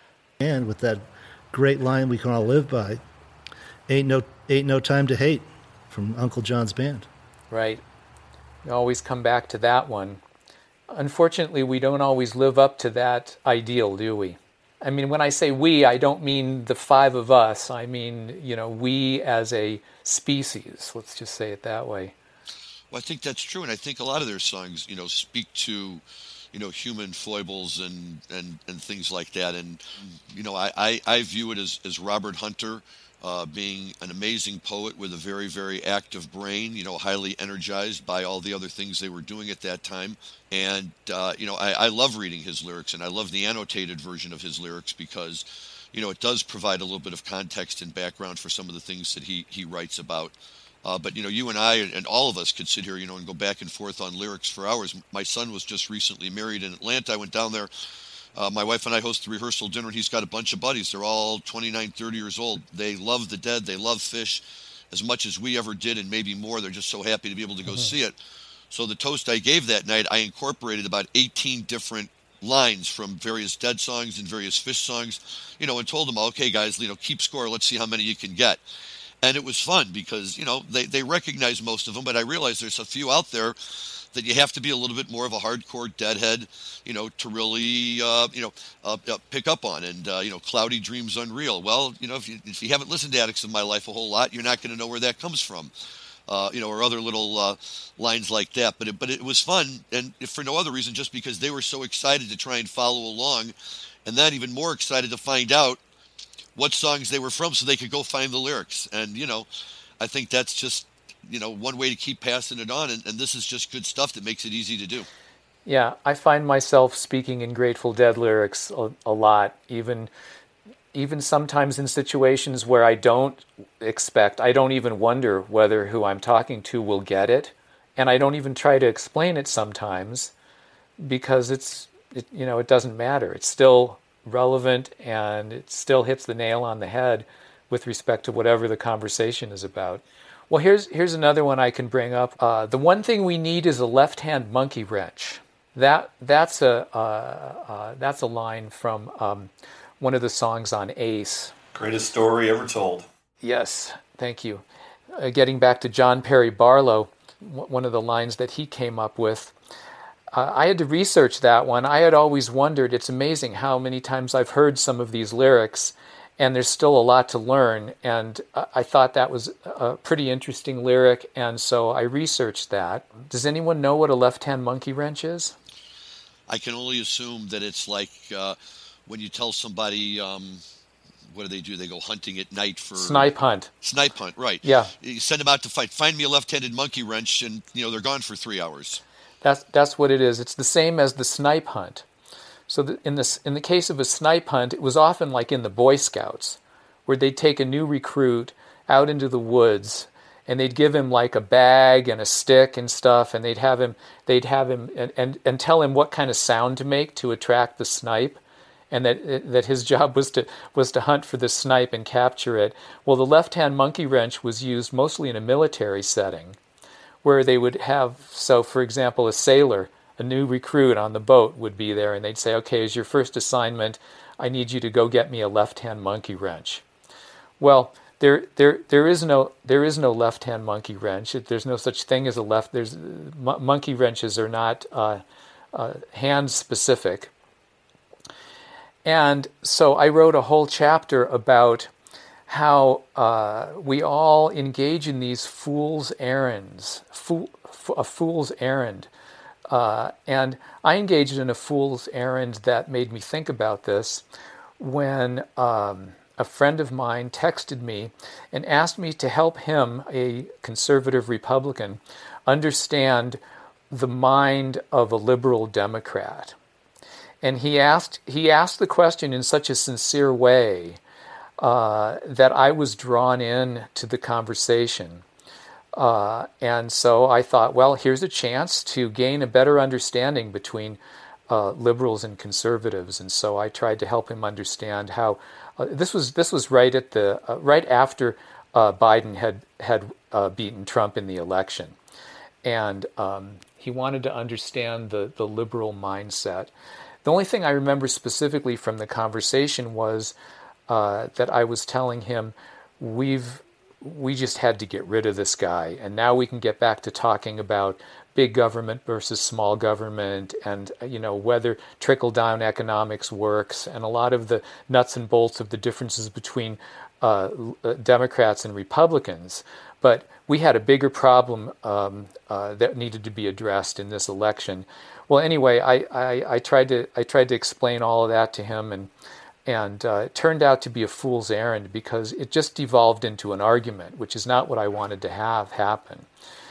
And with that great line we can all live by, "Ain't no ain't no time to hate," from Uncle John's band. Right. We always come back to that one. Unfortunately, we don't always live up to that ideal, do we? I mean, when I say we, I don't mean the five of us. I mean, you know, we as a species. Let's just say it that way. Well, I think that's true, and I think a lot of their songs, you know, speak to, you know, human foibles and, and, and things like that. And, you know, I, I, I view it as, as Robert Hunter uh, being an amazing poet with a very, very active brain, you know, highly energized by all the other things they were doing at that time. And, uh, you know, I, I love reading his lyrics, and I love the annotated version of his lyrics because, you know, it does provide a little bit of context and background for some of the things that he, he writes about. Uh, but, you know, you and I and all of us could sit here, you know, and go back and forth on lyrics for hours. My son was just recently married in Atlanta. I went down there. Uh, my wife and I host the rehearsal dinner, and he's got a bunch of buddies. They're all twenty-nine, thirty years old. They love the Dead. They love Phish as much as we ever did and maybe more. They're just so happy to be able to go mm-hmm. see it. So the toast I gave that night, I incorporated about eighteen different lines from various Dead songs and various Phish songs, you know, and told them, okay, guys, you know, keep score. Let's see how many you can get. And it was fun because, you know, they, they recognize most of them, but I realize there's a few out there that you have to be a little bit more of a hardcore Deadhead, you know, to really, uh, you know, uh, uh, pick up on. And, uh, you know, Cloudy Dreams Unreal. Well, you know, if you, if you haven't listened to Addicts of My Life a whole lot, you're not going to know where that comes from. Uh, you know, or other little uh, lines like that. But it, but it was fun, and if for no other reason, just because they were so excited to try and follow along, and then even more excited to find out what songs they were from so they could go find the lyrics. And, you know, I think that's just, you know, one way to keep passing it on, and, and this is just good stuff that makes it easy to do. Yeah, I find myself speaking in Grateful Dead lyrics a, a lot, even... even sometimes in situations where I don't expect, I don't even wonder whether who I'm talking to will get it. And I don't even try to explain it sometimes because it's, it, you know, it doesn't matter. It's still relevant and it still hits the nail on the head with respect to whatever the conversation is about. Well, here's here's another one I can bring up. Uh, the one thing we need is a left-hand monkey wrench. That that's a uh, uh, that's a line from um, one of the songs on Ace. Greatest story ever told. Yes, thank you. uh, getting back to John Perry Barlow, w- one of the lines that he came up with, uh, I had to research that one. I had always wondered, it's amazing how many times I've heard some of these lyrics, and there's still a lot to learn. And uh, I thought that was a pretty interesting lyric, and so I researched that. Does anyone know what a left-hand monkey wrench is? I can only assume that it's like uh, when you tell somebody, um, what do they do? They go hunting at night for... Snipe hunt. Snipe hunt, right. Yeah. You send them out to fight. Find me a left-handed monkey wrench, and you know they're gone for three hours. That's that's what it is. It's the same as the snipe hunt. So the, in this in the case of a snipe hunt, it was often like in the Boy Scouts, where they'd take a new recruit out into the woods, and they'd give him like a bag and a stick and stuff, and they'd have him they'd have him and, and, and tell him what kind of sound to make to attract the snipe, and that that his job was to was to hunt for the snipe and capture it. Well, the left-hand monkey wrench was used mostly in a military setting, where they would have, so for example, a sailor, a new recruit on the boat would be there, and they'd say, okay, as your first assignment, I need you to go get me a left-hand monkey wrench. Well, there there there is no there is no left-hand monkey wrench. There's no such thing as a left. There's m- monkey wrenches are not uh, uh, hand specific. And so I wrote a whole chapter about how uh, we all engage in these fool's errands, fool, a fool's errand. Uh, and I engaged in a fool's errand that made me think about this when um, a friend of mine texted me and asked me to help him, a conservative Republican, understand the mind of a liberal Democrat. And he asked he asked the question in such a sincere way uh, that I was drawn in to the conversation. Uh, and so I thought, well, here's a chance to gain a better understanding between uh, liberals and conservatives. And so I tried to help him understand how uh, this was this was right at the uh, right after uh, Biden had had uh, beaten Trump in the election, and um, he wanted to understand the the liberal mindset. The only thing I remember specifically from the conversation was uh, that I was telling him, we've we just had to get rid of this guy, and now we can get back to talking about big government versus small government, and you know whether trickle-down economics works, and a lot of the nuts and bolts of the differences between uh, Democrats and Republicans. But we had a bigger problem um, uh, that needed to be addressed in this election. Well, anyway, I, I, I tried to I tried to explain all of that to him, and and uh, it turned out to be a fool's errand because it just devolved into an argument, which is not what I wanted to have happen.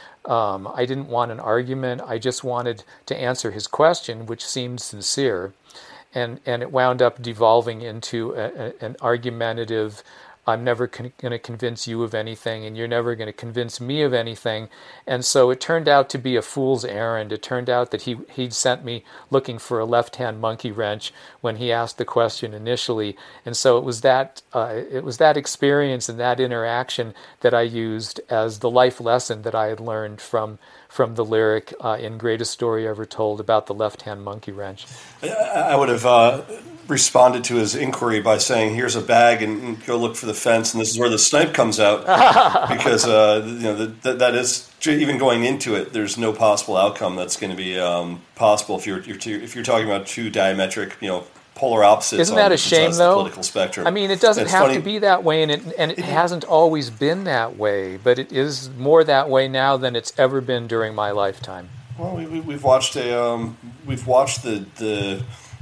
Um, I didn't want an argument. I just wanted to answer his question, which seemed sincere, and and it wound up devolving into a, a, an argumentative, I'm never con- going to convince you of anything, and you're never going to convince me of anything. And so it turned out to be a fool's errand. It turned out that he he'd sent me looking for a left-hand monkey wrench when he asked the question initially. And so it was that uh, it was that experience and that interaction that I used as the life lesson that I had learned from from the lyric uh, in Greatest Story Ever Told about the left-hand monkey wrench. I would have uh, responded to his inquiry by saying, here's a bag and, and go look for the fence, and this is where the snipe comes out. Because uh, you know the, that, that is, even going into it, there's no possible outcome that's going to be um, possible if you're, you're two, if you're talking about two diametric, you know, polar opposites. Isn't that on a shame, though? The political spectrum. I mean, it doesn't it's have funny. to be that way, and it and it hasn't always been that way, but it is more that way now than it's ever been during my lifetime. Well, we, we, we've watched a um, we've watched the the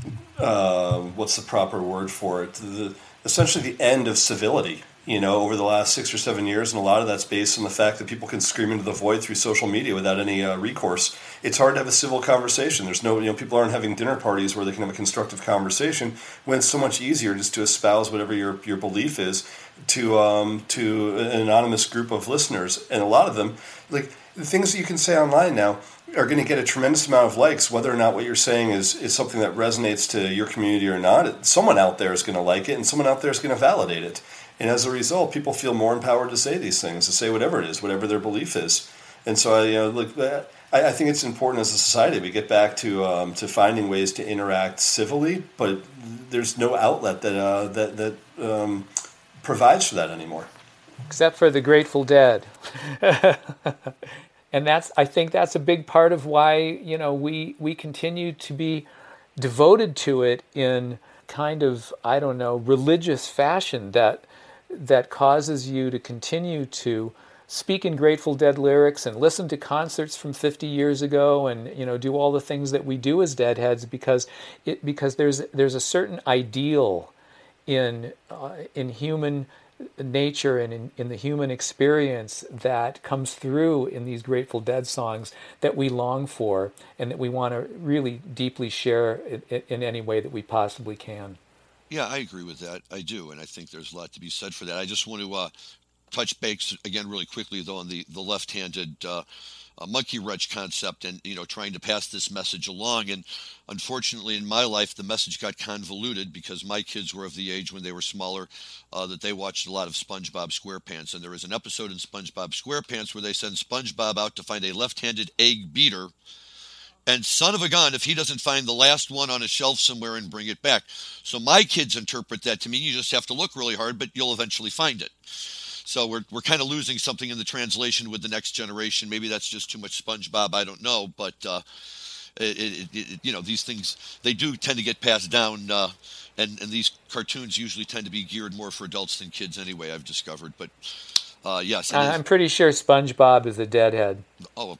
uh, what's the proper word for it? The, essentially, the end of civility. You know, over the last six or seven years, and a lot of that's based on the fact that people can scream into the void through social media without any uh, recourse. It's hard to have a civil conversation. There's no, you know, people aren't having dinner parties where they can have a constructive conversation when it's so much easier just to espouse whatever your your belief is to um, to an anonymous group of listeners. And a lot of them, like the things that you can say online now, are going to get a tremendous amount of likes, whether or not what you're saying is, is something that resonates to your community or not. Someone out there is going to like it, and someone out there is going to validate it. And as a result, people feel more empowered to say these things, to say whatever it is, whatever their belief is. And so, I, you know, look, I, I think it's important as a society we get back to um, to finding ways to interact civilly, but there's no outlet that uh, that that um, provides for that anymore. except for the Grateful Dead. And that's, I think that's a big part of why, you know, we we continue to be devoted to it in kind of, I don't know, religious fashion that that causes you to continue to speak in Grateful Dead lyrics and listen to concerts from fifty years ago, and, you know, do all the things that we do as Deadheads, because it because there's there's a certain ideal in uh, in human nature and in, in the human experience that comes through in these Grateful Dead songs that we long for and that we want to really deeply share in, in any way that we possibly can. Yeah, I agree with that. I do, and I think there's a lot to be said for that. I just want to uh, touch base again really quickly, though, on the, the left-handed uh, uh, monkey wrench concept and, you know, trying to pass this message along. And unfortunately, in my life, the message got convoluted because my kids were of the age when they were smaller uh, that they watched a lot of SpongeBob SquarePants. And there is an episode in SpongeBob SquarePants where they send SpongeBob out to find a left-handed egg beater. And son of a gun, if he doesn't find the last one on a shelf somewhere and bring it back. So my kids interpret that to mean you just have to look really hard, but you'll eventually find it. So we're we're kind of losing something in the translation with the next generation. Maybe that's just too much SpongeBob. I don't know. But, uh, it, it, it, you know, these things, they do tend to get passed down. Uh, and, and these cartoons usually tend to be geared more for adults than kids anyway, I've discovered. But, uh, yes. I'm pretty sure SpongeBob is a Deadhead. Oh,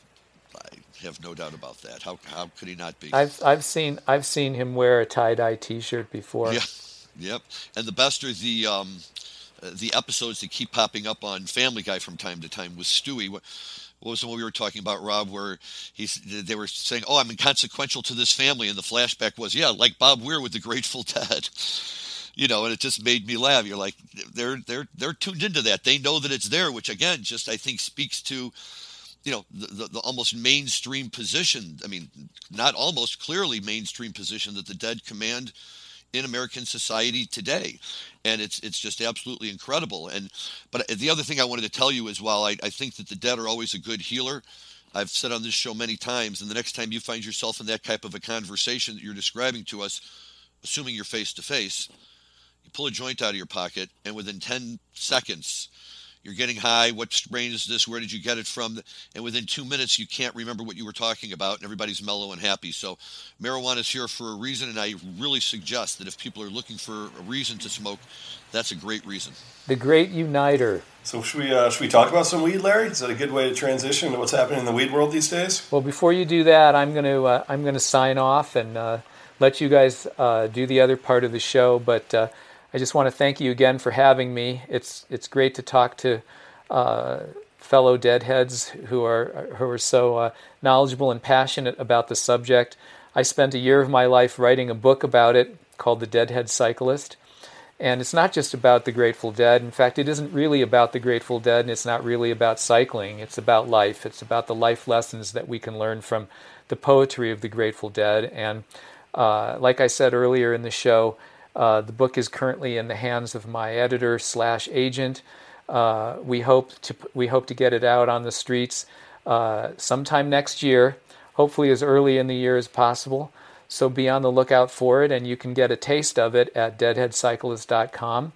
I have no doubt about that. How how could he not be? I've I've seen I've seen him wear a tie-dye T-shirt before. Yeah, yep. And the best are the um, the episodes that keep popping up on Family Guy from time to time with Stewie. What, what was the one we were talking about, Rob? Where he's they were saying, "Oh, I'm inconsequential to this family," and the flashback was, "Yeah, like Bob Weir with the Grateful Dead." You know, and it just made me laugh. You're like, they're they're they're tuned into that. They know that it's there, which again, just I think speaks to, you know, the, the, the almost mainstream position. I mean, not almost, clearly mainstream position that the Dead command in American society today. And it's it's just absolutely incredible. And but the other thing I wanted to tell you is, while I, I think that the Dead are always a good healer, I've said on this show many times, and the next time you find yourself in that type of a conversation that you're describing to us, assuming you're face-to-face, you pull a joint out of your pocket, and within ten seconds, you're getting high. What strain is this? Where did you get it from? And within two minutes, you can't remember what you were talking about, and everybody's mellow and happy. So marijuana is here for a reason, and I really suggest that if people are looking for a reason to smoke, that's a great reason. The great uniter. So should we uh, should we talk about some weed, Larry? Is that a good way to transition to what's happening in the weed world these days? Well, before you do that, I'm going to uh, I'm going to sign off and uh, let you guys uh, do the other part of the show, but. Uh, I just want to thank you again for having me. It's it's great to talk to uh, fellow Deadheads who are who are so uh, knowledgeable and passionate about the subject. I spent a year of my life writing a book about it called The Deadhead Cyclist, and it's not just about the Grateful Dead. In fact, it isn't really about the Grateful Dead, and it's not really about cycling. It's about life. It's about the life lessons that we can learn from the poetry of the Grateful Dead. And uh, like I said earlier in the show, Uh, the book is currently in the hands of my editor slash agent. Uh, we hope to we hope to get it out on the streets uh, sometime next year, hopefully as early in the year as possible. So be on the lookout for it, and you can get a taste of it at deadhead cyclist dot com.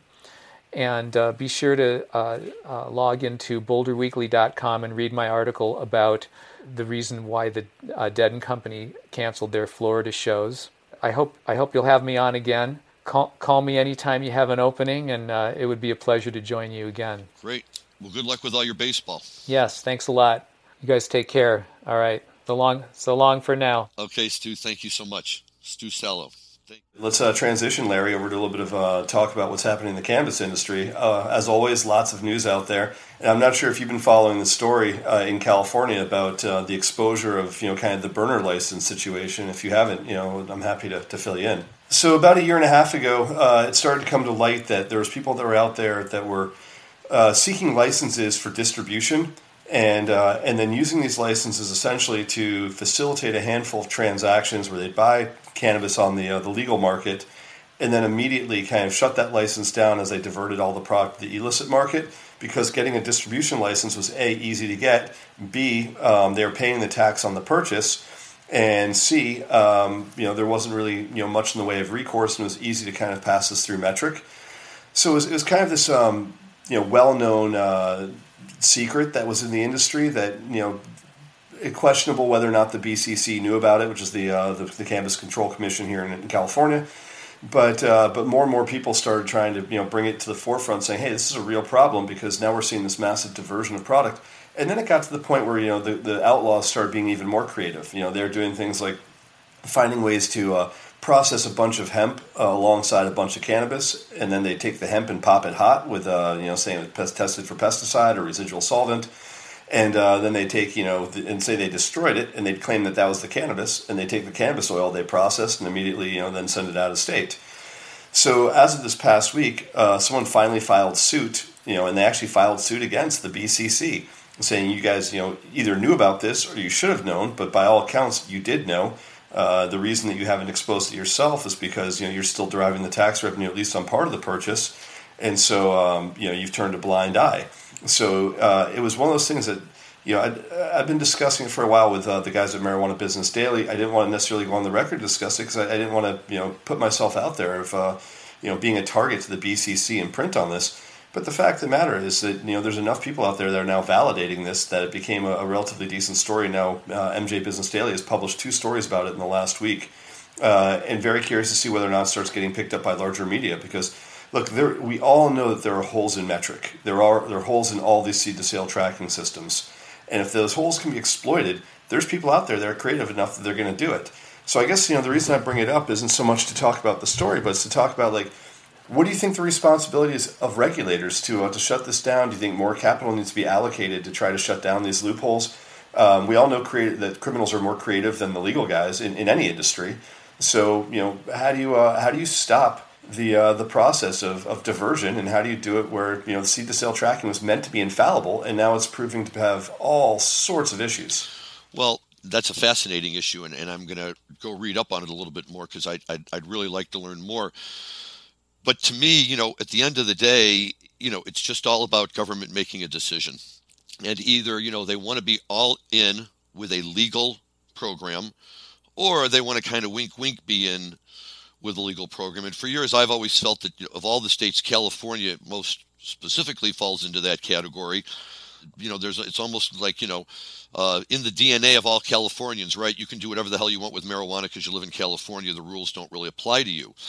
And uh, be sure to uh, uh, log into boulder weekly dot com and read my article about the reason why the uh, Dead and Company canceled their Florida shows. I hope I hope you'll have me on again. Call, call me anytime you have an opening, and uh, it would be a pleasure to join you again. Great. Well, good luck with all your baseball. Yes, thanks a lot. You guys take care. All right. So long, so long for now. Okay, Stu, thank you so much. Stu Sallow. Thank Let's uh, transition, Larry, over to a little bit of uh, talk about what's happening in the cannabis industry. Uh, as always, lots of news out there. And I'm not sure if you've been following the story uh, in California about uh, the exposure of, you know, kind of the burner license situation. If you haven't, you know, I'm happy to, to fill you in. So about a year and a half ago, uh, it started to come to light that there was people that were out there that were uh, seeking licenses for distribution and uh, and then using these licenses essentially to facilitate a handful of transactions where they'd buy cannabis on the uh, the legal market and then immediately kind of shut that license down as they diverted all the product to the illicit market, because getting a distribution license was A, easy to get, B, um, they were paying the tax on the purchase, and C, um, you know, there wasn't really, you know, much in the way of recourse, and it was easy to kind of pass this through metric. So it was, it was kind of this um, you know, well-known uh, secret that was in the industry that, you know, questionable whether or not the B C C knew about it, which is the uh, the, the Cannabis Control Commission here in, in California. But uh, but more and more people started trying to, you know, bring it to the forefront, saying, hey, this is a real problem because now we're seeing this massive diversion of product. And then it got to the point where, you know, the, the outlaws started being even more creative. You know, they're doing things like finding ways to uh, process a bunch of hemp uh, alongside a bunch of cannabis, and then they take the hemp and pop it hot with, uh, you know, saying it's tested for pesticide or residual solvent. And uh, then they take, you know, th- and say they destroyed it, and they'd claim that that was the cannabis, and they take the cannabis oil they processed and immediately, you know, then send it out of state. So as of this past week, uh, someone finally filed suit, you know, and they actually filed suit against the B C C, saying you guys, you know, either knew about this or you should have known, but by all accounts, you did know. Uh, the reason that you haven't exposed it yourself is because, you know, you're still deriving the tax revenue at least on part of the purchase, and so um, you know, you've turned a blind eye. So uh, it was one of those things that, you know, I'd, I've been discussing it for a while with uh, the guys at Marijuana Business Daily. I didn't want to necessarily go on the record to discuss it because I, I didn't want to, you know, put myself out there of, uh, you know, being a target to the B C C and print on this. But the fact of the matter is that, you know, there's enough people out there that are now validating this that it became a, a relatively decent story. Now, uh, M J Business Daily has published two stories about it in the last week, uh, and very curious to see whether or not it starts getting picked up by larger media because, look, there, we all know that there are holes in metric. There are there are holes in all these seed-to-sale tracking systems. And if those holes can be exploited, there's people out there that are creative enough that they're going to do it. So I guess, you know, the reason I bring it up isn't so much to talk about the story, but it's to talk about, like, what do you think the responsibility is of regulators to uh, to shut this down? Do you think more capital needs to be allocated to try to shut down these loopholes? Um, we all know creative, that criminals are more creative than the legal guys in, in any industry. So, you know, how do you uh, how do you stop the uh, the process of, of diversion, and how do you do it where, you know, the seed-to-sale tracking was meant to be infallible, and now it's proving to have all sorts of issues? Well, that's a fascinating issue, and, and I'm going to go read up on it a little bit more because I'd, I'd, I'd really like to learn more. But to me, you know, at the end of the day, you know, it's just all about government making a decision. And either, you know, they want to be all in with a legal program, or they want to kind of wink, wink be in with a legal program. And for years, I've always felt that, you know, of all the states, California most specifically falls into that category. You know, there's it's almost like, you know, uh, in the D N A of all Californians, right? You can do whatever the hell you want with marijuana because you live in California. The rules don't really apply to you.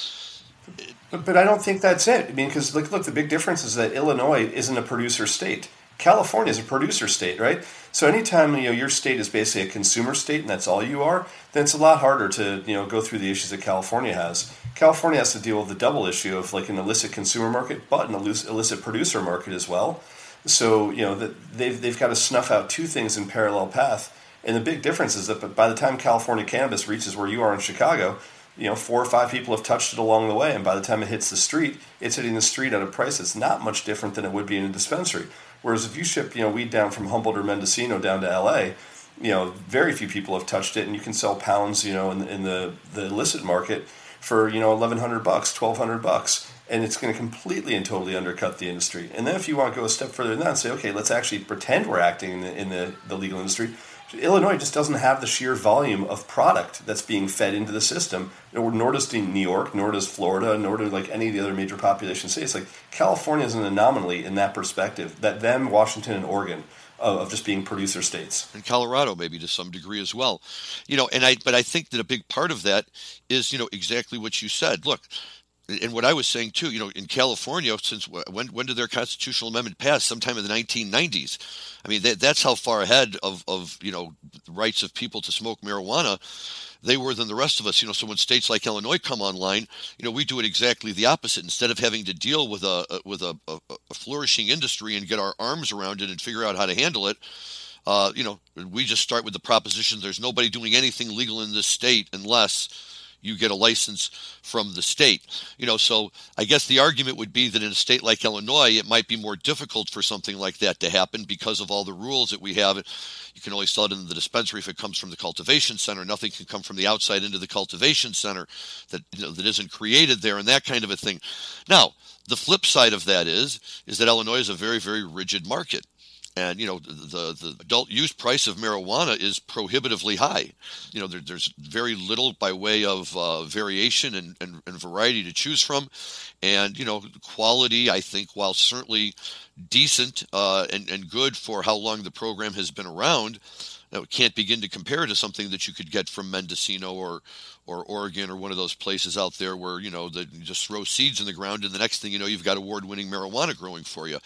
But, but I don't think that's it. I mean, because look, look, the big difference is that Illinois isn't a producer state. California is a producer state, right? So anytime, you know, your state is basically a consumer state and that's all you are, then it's a lot harder to, you know, go through the issues that California has. California has to deal with the double issue of like an illicit consumer market, but an illicit producer market as well. So, you know, that they've they've got to snuff out two things in parallel path. And the big difference is that by the time California cannabis reaches where you are in Chicago, you know, four or five people have touched it along the way, and by the time it hits the street, it's hitting the street at a price that's not much different than it would be in a dispensary. Whereas if you ship, you know, weed down from Humboldt or Mendocino down to L A, you know, very few people have touched it, and you can sell pounds, you know, in, in the, the illicit market for, you know, eleven hundred bucks, twelve hundred bucks, and it's going to completely and totally undercut the industry. And then if you want to go a step further than that and say, okay, let's actually pretend we're acting in the, in the, the legal industry, Illinois just doesn't have the sheer volume of product that's being fed into the system, nor does New York, nor does Florida, nor do like any of the other major population states. Like California is an anomaly in that perspective, that them, Washington, and Oregon of, of just being producer states. And Colorado maybe to some degree as well. You know, and I but I think that a big part of that is, you know, exactly what you said. Look, and what I was saying too, you know, in California, since when when did their constitutional amendment pass? Sometime in the nineteen nineties. I mean, that, that's how far ahead of, of, you know, the rights of people to smoke marijuana they were than the rest of us. You know, so when states like Illinois come online, you know, we do it exactly the opposite. Instead of having to deal with a, a with a, a, a flourishing industry and get our arms around it and figure out how to handle it, uh, you know, we just start with the proposition there's nobody doing anything legal in this state unless you get a license from the state. You know, so I guess the argument would be that in a state like Illinois, it might be more difficult for something like that to happen because of all the rules that we have. You can only sell it in the dispensary if it comes from the cultivation center. Nothing can come from the outside into the cultivation center that, you know, that isn't created there, and that kind of a thing. Now, the flip side of that is, is that Illinois is a very, very rigid market. And, you know, the, the adult use price of marijuana is prohibitively high. You know, there, there's very little by way of uh, variation and, and, and variety to choose from. And, you know, quality, I think, while certainly decent uh, and, and good for how long the program has been around, now, it can't begin to compare to something that you could get from Mendocino or or Oregon or one of those places out there where, you know, that you just throw seeds in the ground and the next thing you know, you've got award-winning marijuana growing for you.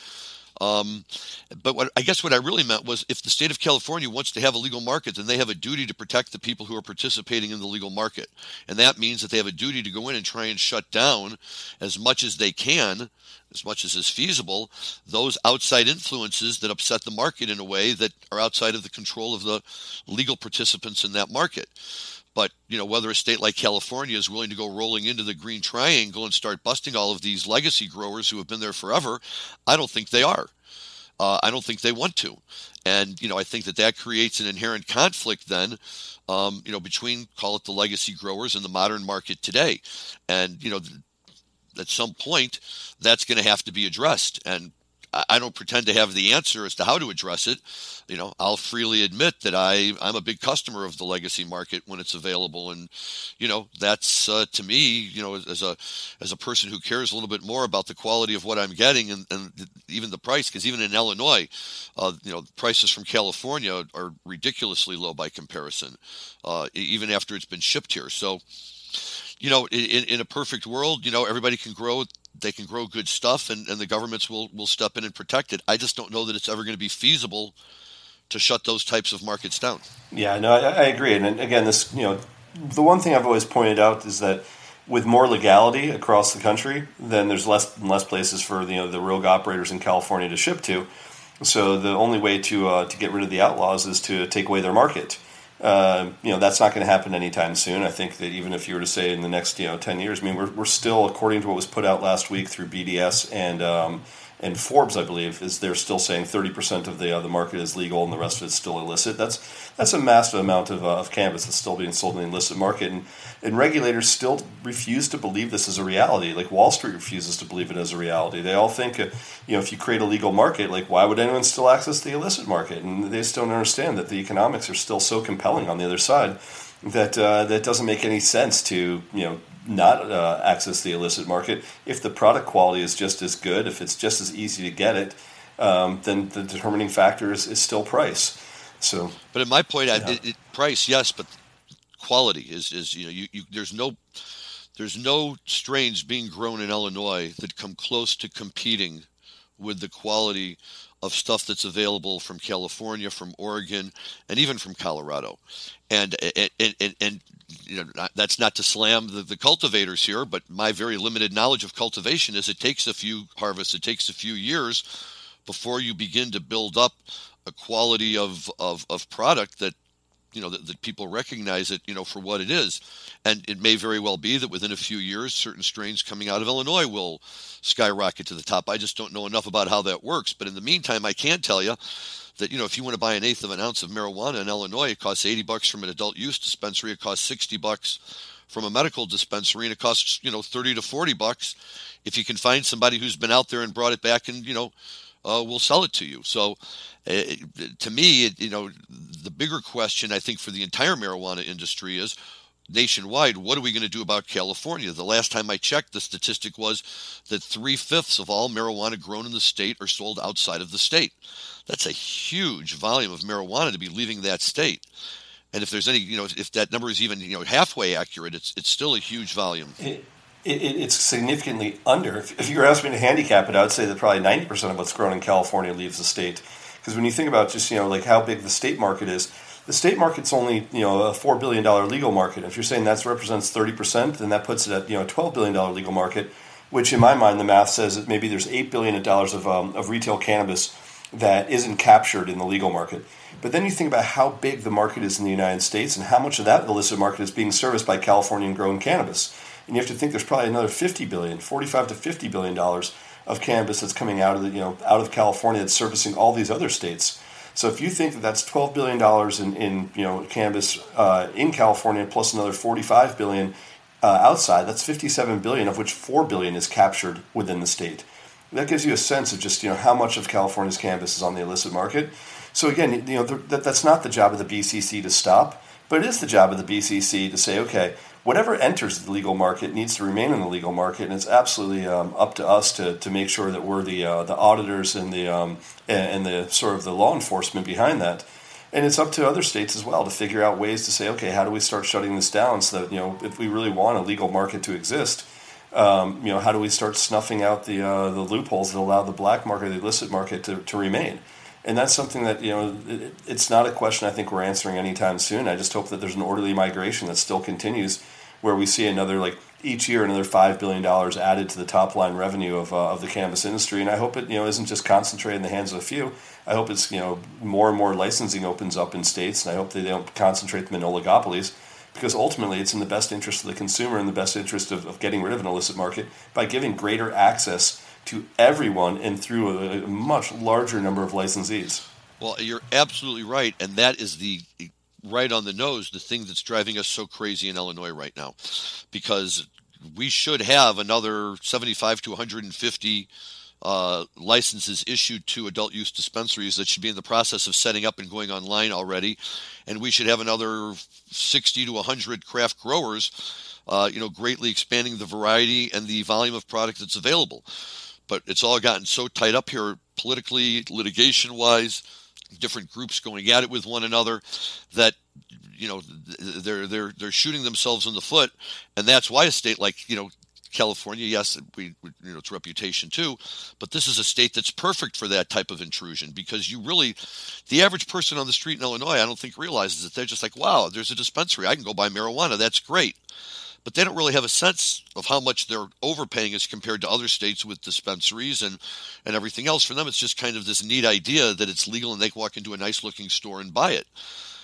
Um, but what I guess what I really meant was if the state of California wants to have a legal market, then they have a duty to protect the people who are participating in the legal market. And that means that they have a duty to go in and try and shut down as much as they can, as much as is feasible, those outside influences that upset the market in a way that are outside of the control of the legal participants in that market. But, you know, whether a state like California is willing to go rolling into the Green Triangle and start busting all of these legacy growers who have been there forever, I don't think they are. Uh, I don't think they want to. And, you know, I think that that creates an inherent conflict then, um, you know, between, call it the legacy growers and the modern market today. And, you know, at some point, that's going to have to be addressed. And I don't pretend to have the answer as to how to address it. You know, I'll freely admit that I, I'm a big customer of the legacy market when it's available. And, you know, that's uh, to me, you know, as a as a person who cares a little bit more about the quality of what I'm getting and, and even the price, because even in Illinois, uh, you know, prices from California are ridiculously low by comparison, uh, even after it's been shipped here. So, you know, in, in a perfect world, you know, everybody can grow. They can grow good stuff, and, and the governments will, will step in and protect it. I just don't know that it's ever going to be feasible to shut those types of markets down. Yeah, no, I, I agree. And again, this, you know, the one thing I've always pointed out is that with more legality across the country, then there's less and less places for, you know, the rogue operators in California to ship to. So the only way to uh, to get rid of the outlaws is to take away their market. Uh, you know, that's not going to happen anytime soon. I think that even if you were to say in the next, you know, ten years, I mean, we're we're still, according to what was put out last week through B D S and um, and Forbes, I believe, is they're still saying thirty percent of the uh, the market is legal and the rest of it's still illicit. That's that's a massive amount of uh, of cannabis that's still being sold in the illicit market, and and regulators still refuse to believe this is a reality. Like Wall Street refuses to believe it as a reality. They all think, uh, you know, if you create a legal market, like why would anyone still access the illicit market? And they just don't understand that the economics are still so compelling on the other side that uh, that doesn't make any sense to, you know, not uh, access the illicit market. If the product quality is just as good, if it's just as easy to get it, um, then the determining factor is, is still price. So, but at my point, yeah. I, it, it, price, yes, but quality is is you know you, you there's no there's no strains being grown in Illinois that come close to competing with the quality of stuff that's available from California, from Oregon, and even from Colorado. And and and, and you know, that's not to slam the, the cultivators here, but my very limited knowledge of cultivation is it takes a few harvests, it takes a few years before you begin to build up a quality of, of, of product that, you know, that, that people recognize it, you know, for what it is. And it may very well be that within a few years, certain strains coming out of Illinois will skyrocket to the top. I just don't know enough about how that works. But in the meantime, I can tell you that, you know, if you want to buy an eighth of an ounce of marijuana in Illinois, it costs eighty bucks from an adult use dispensary. It costs sixty bucks from a medical dispensary, and it costs, you know, thirty to forty bucks if you can find somebody who's been out there and brought it back and, you know, uh, will sell it to you. So uh, to me, it, you know, the bigger question, I think, for the entire marijuana industry is, nationwide, what are we going to do about California? The last time I checked, the statistic was that three-fifths of all marijuana grown in the state are sold outside of the state. That's a huge volume of marijuana to be leaving that state. And if there's any, you know, if that number is even, you know, halfway accurate, it's it's still a huge volume. It, it, it's significantly under. If, if you were asking me to handicap it, I would say that probably ninety percent of what's grown in California leaves the state. Because when you think about just, you know, like how big the state market is, the state market's only, you know, a four billion dollars legal market. If you're saying that represents thirty percent, then that puts it at, you know, a twelve billion dollars legal market, which in my mind, the math says that maybe there's eight billion dollars of, um, of retail cannabis that isn't captured in the legal market. But then you think about how big the market is in the United States and how much of that illicit market is being serviced by Californian-grown cannabis. And you have to think there's probably another fifty billion dollars, forty-five to fifty billion dollars of cannabis that's coming out of the, you know, out of California that's servicing all these other states. So if you think that that's twelve billion dollars in, in you know cannabis uh, in California plus another forty-five billion dollars uh, outside, that's fifty-seven billion dollars, of which four billion dollars is captured within the state. that gives you a sense of just, you know, how much of California's cannabis is on the illicit market. So again, you know, that that's not the job of the B C C to stop, but it is the job of the B C C to say, okay, whatever enters the legal market needs to remain in the legal market, and it's absolutely um, up to us to, to make sure that we're the uh, the auditors and the um, and, and the sort of the law enforcement behind that. And it's up to other states as well to figure out ways to say, okay, how do we start shutting this down so that, you know, if we really want a legal market to exist, um, you know, how do we start snuffing out the uh, the loopholes that allow the black market, the illicit market to, to remain? And that's something that, you know, it, it's not a question I think we're answering anytime soon. I just hope that there's an orderly migration that still continues, where we see another, like, each year another five billion dollars added to the top line revenue of uh, of the cannabis industry. And I hope it, you know, isn't just concentrated in the hands of a few. I hope it's, you know, more and more licensing opens up in states, and I hope they don't concentrate them in oligopolies, because ultimately it's in the best interest of the consumer and the best interest of, of getting rid of an illicit market by giving greater access to everyone and through a, a much larger number of licensees. Well, you're absolutely right, and that is the right on the nose, the thing that's driving us so crazy in Illinois right now, because we should have another seventy-five to one hundred fifty uh, licenses issued to adult use dispensaries that should be in the process of setting up and going online already, and we should have another sixty to one hundred craft growers, uh, you know, greatly expanding the variety and the volume of product that's available. But it's all gotten so tied up here politically, litigation-wise, different groups going at it with one another, that, you know, they're they're they're shooting themselves in the foot, and that's why a state like, you know, California, yes, we, we you know, its reputation too, but this is a state that's perfect for that type of intrusion, because you really, the average person on the street in Illinois, I don't think realizes that. They're just like, wow, there's a dispensary, I can go buy marijuana, that's great. But they don't really have a sense of how much they're overpaying as compared to other states with dispensaries and, and everything else. For them, it's just kind of this neat idea that it's legal and they can walk into a nice-looking store and buy it.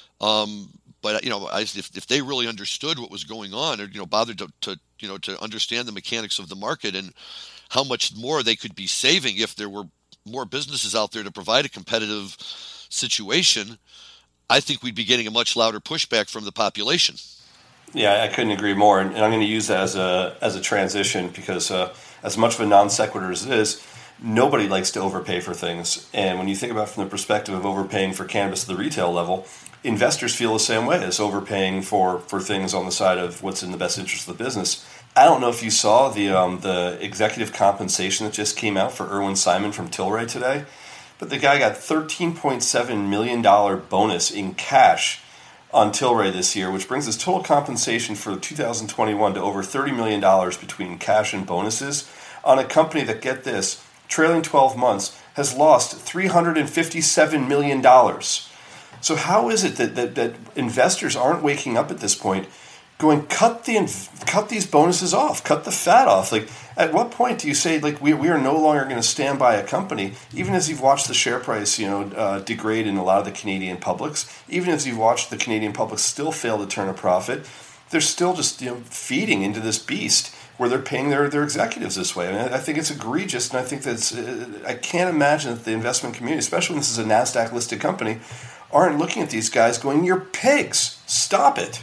Um, but, you know, I, if, if they really understood what was going on, or, you know, bothered to, to, you know, to understand the mechanics of the market and how much more they could be saving if there were more businesses out there to provide a competitive situation, I think we'd be getting a much louder pushback from the population. Yeah, I couldn't agree more, and I'm going to use that as a as a transition, because uh, as much of a non sequitur as it is, nobody likes to overpay for things. And when you think about it from the perspective of overpaying for cannabis at the retail level, investors feel the same way as overpaying for, for things on the side of what's in the best interest of the business. I don't know if you saw the um, the executive compensation that just came out for Irwin Simon from Tilray today, but the guy got thirteen point seven million dollars bonus in cash on Tilray this year, which brings his total compensation for two thousand twenty-one to over thirty million dollars between cash and bonuses on a company that, get this, trailing twelve months, has lost three hundred fifty-seven million dollars. So how is it that, that, that investors aren't waking up at this point going, cut the cut these bonuses off, cut the fat off? Like, at what point do you say, like, we we are no longer going to stand by a company, even as you've watched the share price, you know, uh, degrade in a lot of the Canadian publics, even as you've watched the Canadian public still fail to turn a profit, they're still just, you know, feeding into this beast where they're paying their, their executives this way. I mean, I think it's egregious, and I think that's, uh, I can't imagine that the investment community, especially when this is a NASDAQ-listed company, aren't looking at these guys going, you're pigs, stop it.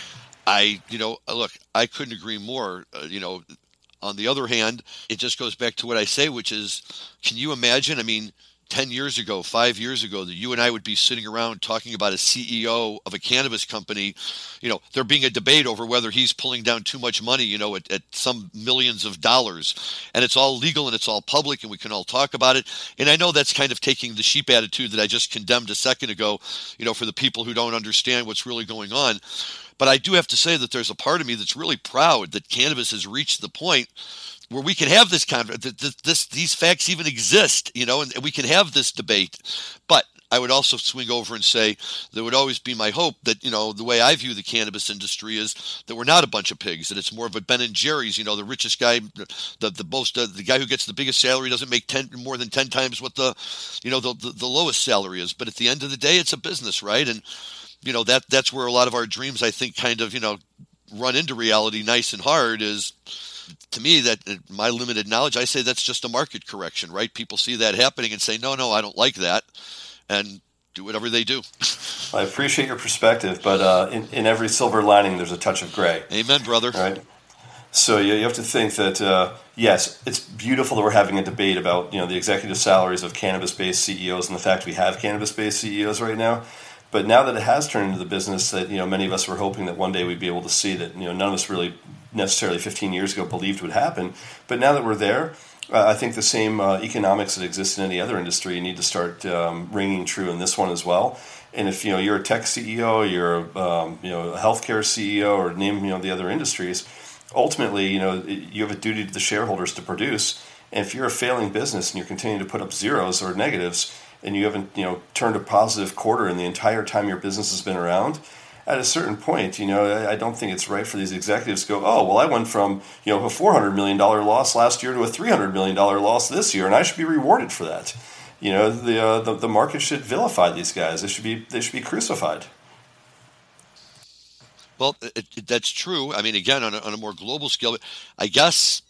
I, you know, look, I couldn't agree more. Uh, you know, on the other hand, it just goes back to what I say, which is, can you imagine? I mean, ten years ago, five years ago, that you and I would be sitting around talking about a C E O of a cannabis company, you know, there being a debate over whether he's pulling down too much money, you know, at, at some millions of dollars. And it's all legal and it's all public and we can all talk about it. And I know that's kind of taking the sheep attitude that I just condemned a second ago, you know, for the people who don't understand what's really going on. But I do have to say that there's a part of me that's really proud that cannabis has reached the point where we can have this conversation, this, this, these facts even exist, you know, and, and we can have this debate. But I would also swing over and say there would always be my hope that, you know, the way I view the cannabis industry is that we're not a bunch of pigs, that it's more of a Ben and Jerry's. You know, the richest guy, the the most, uh, the guy who gets the biggest salary doesn't make ten more than ten times what the, you know, the, the the lowest salary is. But at the end of the day, it's a business, right? And you know, that that's where a lot of our dreams, I think, kind of, you know, run into reality nice and hard. Is, to me, that my limited knowledge, I say that's just a market correction, right? People see that happening and say, no, no, I don't like that, and do whatever they do. I appreciate your perspective, but uh, in, in every silver lining, there's a touch of gray. Amen, brother. Right. So you, you have to think that, uh, yes, it's beautiful that we're having a debate about, you know, the executive salaries of cannabis-based C E Os and the fact we have cannabis-based C E Os right now. But now that it has turned into the business that, you know, many of us were hoping that one day we'd be able to see that, you know, none of us really necessarily fifteen years ago believed would happen. But now that we're there, uh, I think the same uh, economics that exist in any other industry need to start um, ringing true in this one as well. And if, you know, you're a tech C E O, you're a, um, you know, a healthcare C E O, or name, you know, the other industries, ultimately, you know, you have a duty to the shareholders to produce. And if you're a failing business and you're continuing to put up zeros or negatives, and you haven't, you know, turned a positive quarter in the entire time your business has been around, at a certain point, you know, I don't think it's right for these executives to go, oh, well, I went from, you know, a four hundred million dollars loss last year to a three hundred million dollars loss this year, and I should be rewarded for that. You know, the uh, the, the market should vilify these guys. They should be they should be crucified. Well, it, it, that's true. I mean, again, on a, on a more global scale, I guess,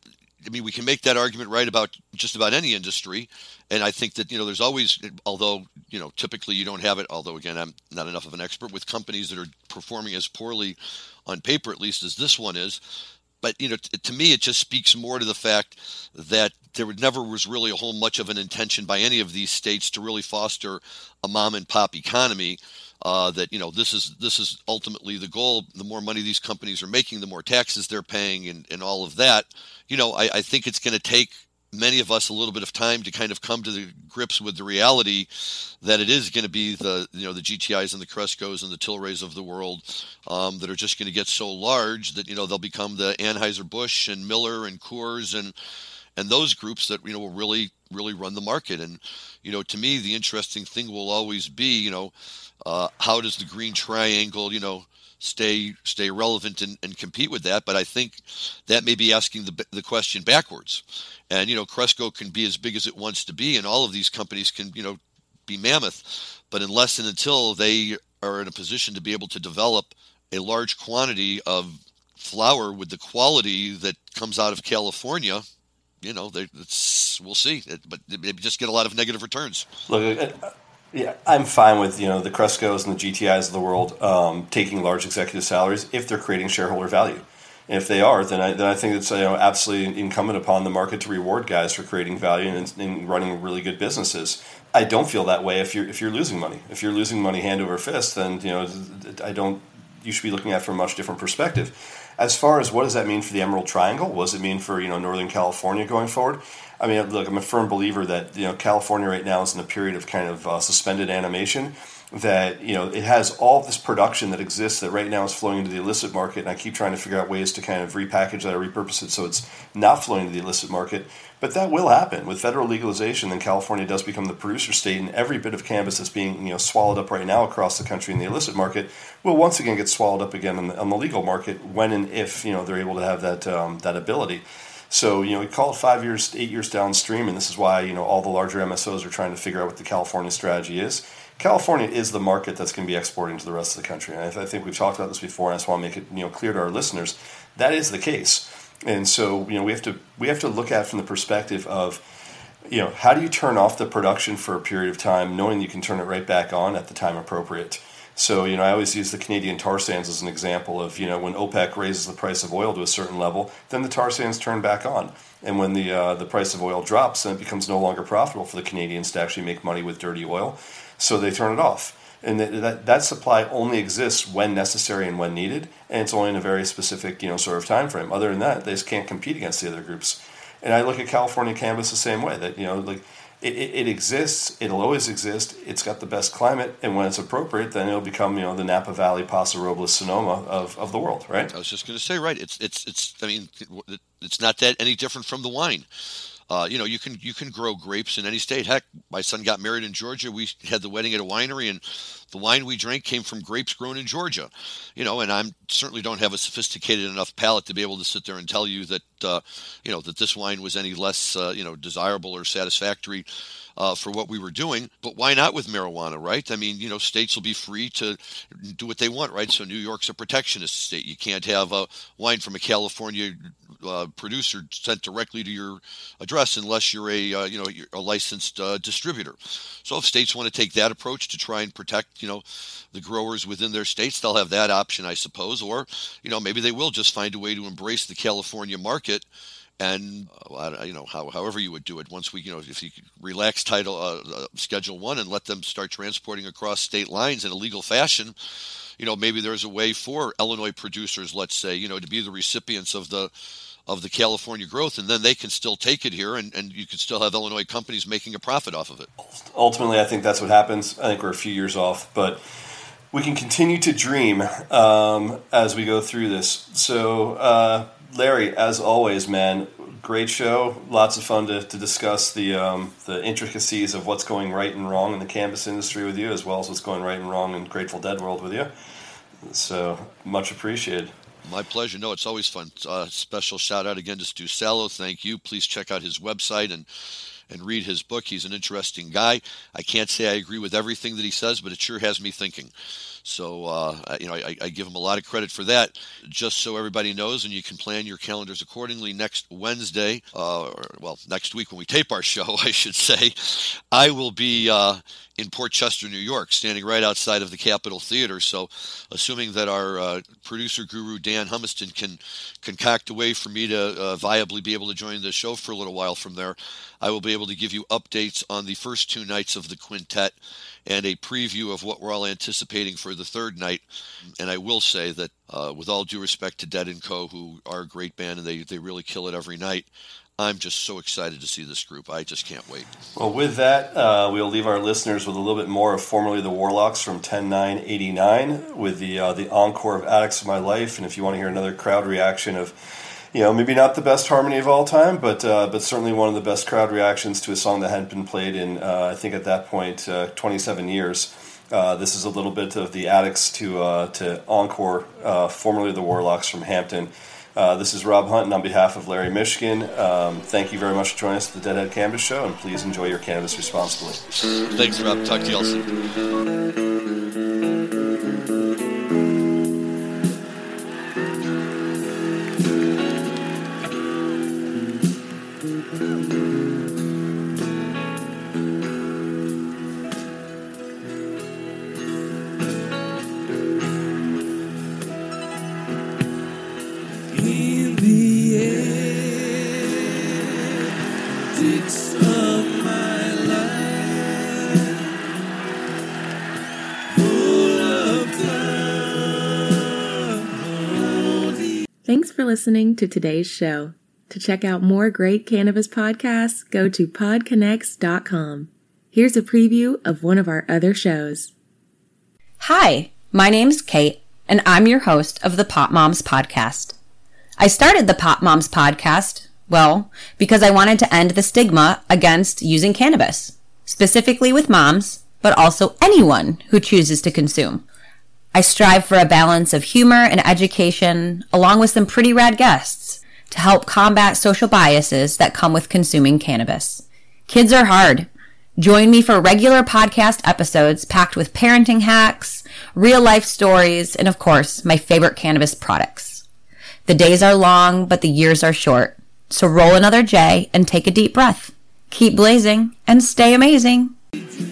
I mean, we can make that argument right about just about any industry. And I think that, you know, there's always, although, you know, typically you don't have it, although, again, I'm not enough of an expert with companies that are performing as poorly on paper, at least as this one is. But, you know, t- to me, it just speaks more to the fact that there never was really a whole much of an intention by any of these states to really foster a mom and pop economy. Uh, that, you know, this is this is ultimately the goal. The more money these companies are making, the more taxes they're paying, and, and all of that. You know, I, I think it's going to take many of us a little bit of time to kind of come to the grips with the reality that it is going to be the, you know, the G T Is and the Crescos and the Tilrays of the world um, that are just going to get so large that, you know, they'll become the Anheuser-Busch and Miller and Coors and and those groups that, you know, will really, really run the market. And, you know, to me, the interesting thing will always be, you know, uh, how does the Green Triangle, you know, stay stay relevant and, and compete with that? But I think that may be asking the the question backwards. And, you know, Cresco can be as big as it wants to be, and all of these companies can, you know, be mammoth. But unless and until they are in a position to be able to develop a large quantity of flower with the quality that comes out of California, you know, they, it's, we'll see. It, but maybe just get a lot of negative returns. Look, uh, yeah, I'm fine with, you know, the Crescos and the G T Is of the world um, taking large executive salaries if they're creating shareholder value. And if they are, then I then I think it's, you know, absolutely incumbent upon the market to reward guys for creating value and, and running really good businesses. I don't feel that way if you're if you're losing money. If you're losing money hand over fist, then, you know, I don't. You should be looking at it from a much different perspective. As far as what does that mean for the Emerald Triangle? What does it mean for, you know, Northern California going forward? I mean, look, I'm a firm believer that, you know, California right now is in a period of kind of uh, suspended animation. That, you know, it has all this production that exists that right now is flowing into the illicit market, and I keep trying to figure out ways to kind of repackage that or repurpose it so it's not flowing to the illicit market. But that will happen with federal legalization. Then California does become the producer state, and every bit of cannabis that's being, you know, swallowed up right now across the country in the illicit market will once again get swallowed up again on the, on the legal market when and if, you know, they're able to have that um, that ability. So, you know, we call it five years, eight years downstream, and this is why, you know, all the larger M S Os are trying to figure out what the California strategy is. California is the market that's going to be exporting to the rest of the country. And I, th- I think we've talked about this before, and I just want to make it, you know, clear to our listeners. That is the case. And so, you know, we have to we have to look at it from the perspective of, you know, how do you turn off the production for a period of time knowing you can turn it right back on at the time appropriate? So, you know, I always use the Canadian tar sands as an example of, you know, when OPEC raises the price of oil to a certain level, then the tar sands turn back on. And when the uh, the price of oil drops, then it becomes no longer profitable for the Canadians to actually make money with dirty oil. So they turn it off. And that, that that supply only exists when necessary and when needed, and it's only in a very specific, you know, sort of time frame. Other than that, they just can't compete against the other groups. And I look at California cannabis the same way. That, you know, like it, it, it exists, it'll always exist. It's got the best climate, and when it's appropriate, then it'll become, you know, the Napa Valley, Paso Robles, Sonoma of, of the world, right? I was just going to say, right? It's it's it's. I mean, it's not that any different from the wine. Uh, you know, you can you can grow grapes in any state. Heck, my son got married in Georgia. We had the wedding at a winery, and the wine we drank came from grapes grown in Georgia. You know, and I certainly don't have a sophisticated enough palate to be able to sit there and tell you that, uh, you know, that this wine was any less, uh, you know, desirable or satisfactory uh, for what we were doing. But why not with marijuana, right? I mean, you know, states will be free to do what they want, right? So New York's a protectionist state. You can't have a wine from a California uh, producer sent directly to your address unless you're a uh, you know you're a licensed uh, distributor. So if states want to take that approach to try and protect you know the growers within their states, they'll have that option, I suppose. Or you know maybe they will just find a way to embrace the California market. And uh, you know, how, however you would do it, once we, you know, if you could relax title uh, uh, Schedule One and let them start transporting across state lines in a legal fashion, you know, maybe there's a way for Illinois producers, let's say, you know, to be the recipients of the of the California growth, and then they can still take it here, and, and you could still have Illinois companies making a profit off of it. Ultimately, I think that's what happens. I think we're a few years off, but we can continue to dream um, as we go through this. So. Uh, Larry, as always, man, great show. Lots of fun to, to discuss the um, the intricacies of what's going right and wrong in the cannabis industry with you, as well as what's going right and wrong in Grateful Dead world with you. So much appreciated. My pleasure. No, it's always fun. Uh, special shout out again to Stu Sallow. Thank you. Please check out his website and and read his book. He's an interesting guy. I can't say I agree with everything that he says, but it sure has me thinking. So, uh, you know, I, I give him a lot of credit for that. Just so everybody knows, and you can plan your calendars accordingly, next Wednesday, uh, or, well, next week when we tape our show, I should say, I will be uh, in Port Chester, New York, standing right outside of the Capitol Theater. So, assuming that our uh, producer guru, Dan Humiston, can concoct a way for me to uh, viably be able to join the show for a little while from there, I will be able to give you updates on the first two nights of the quintet and a preview of what we're all anticipating for the third night. And I will say that, uh, with all due respect to Dead and Co., who are a great band and they, they really kill it every night, I'm just so excited to see this group. I just can't wait. Well, with that, uh, we'll leave our listeners with a little bit more of formerly the Warlocks from ten nine eighty-nine with the uh, the encore of Addicts of My Life. And if you want to hear another crowd reaction of, you know, maybe not the best harmony of all time, but uh, but certainly one of the best crowd reactions to a song that hadn't been played in, uh, I think at that point, uh, twenty-seven years. Uh, this is a little bit of the Addicts to uh, to encore, uh, formerly the Warlocks from Hampton. Uh, this is Rob Hunt, and on behalf of Larry Mishkin, um, thank you very much for joining us at the Deadhead Cannabis Show, and please enjoy your cannabis responsibly. Thanks, Rob. Talk to you all soon. Thanks for listening to today's show. To check out more great cannabis podcasts, go to pod connects dot com. Here's a preview of one of our other shows. Hi, my name's Kate, and I'm your host of the Pop Moms Podcast. I started the Pop Moms Podcast, well, because I wanted to end the stigma against using cannabis, specifically with moms, but also anyone who chooses to consume. I strive for a balance of humor and education, along with some pretty rad guests, to help combat social biases that come with consuming cannabis. Kids are hard. Join me for regular podcast episodes packed with parenting hacks, real-life stories, and of course, my favorite cannabis products. The days are long, but the years are short. So roll another J and take a deep breath. Keep blazing and stay amazing.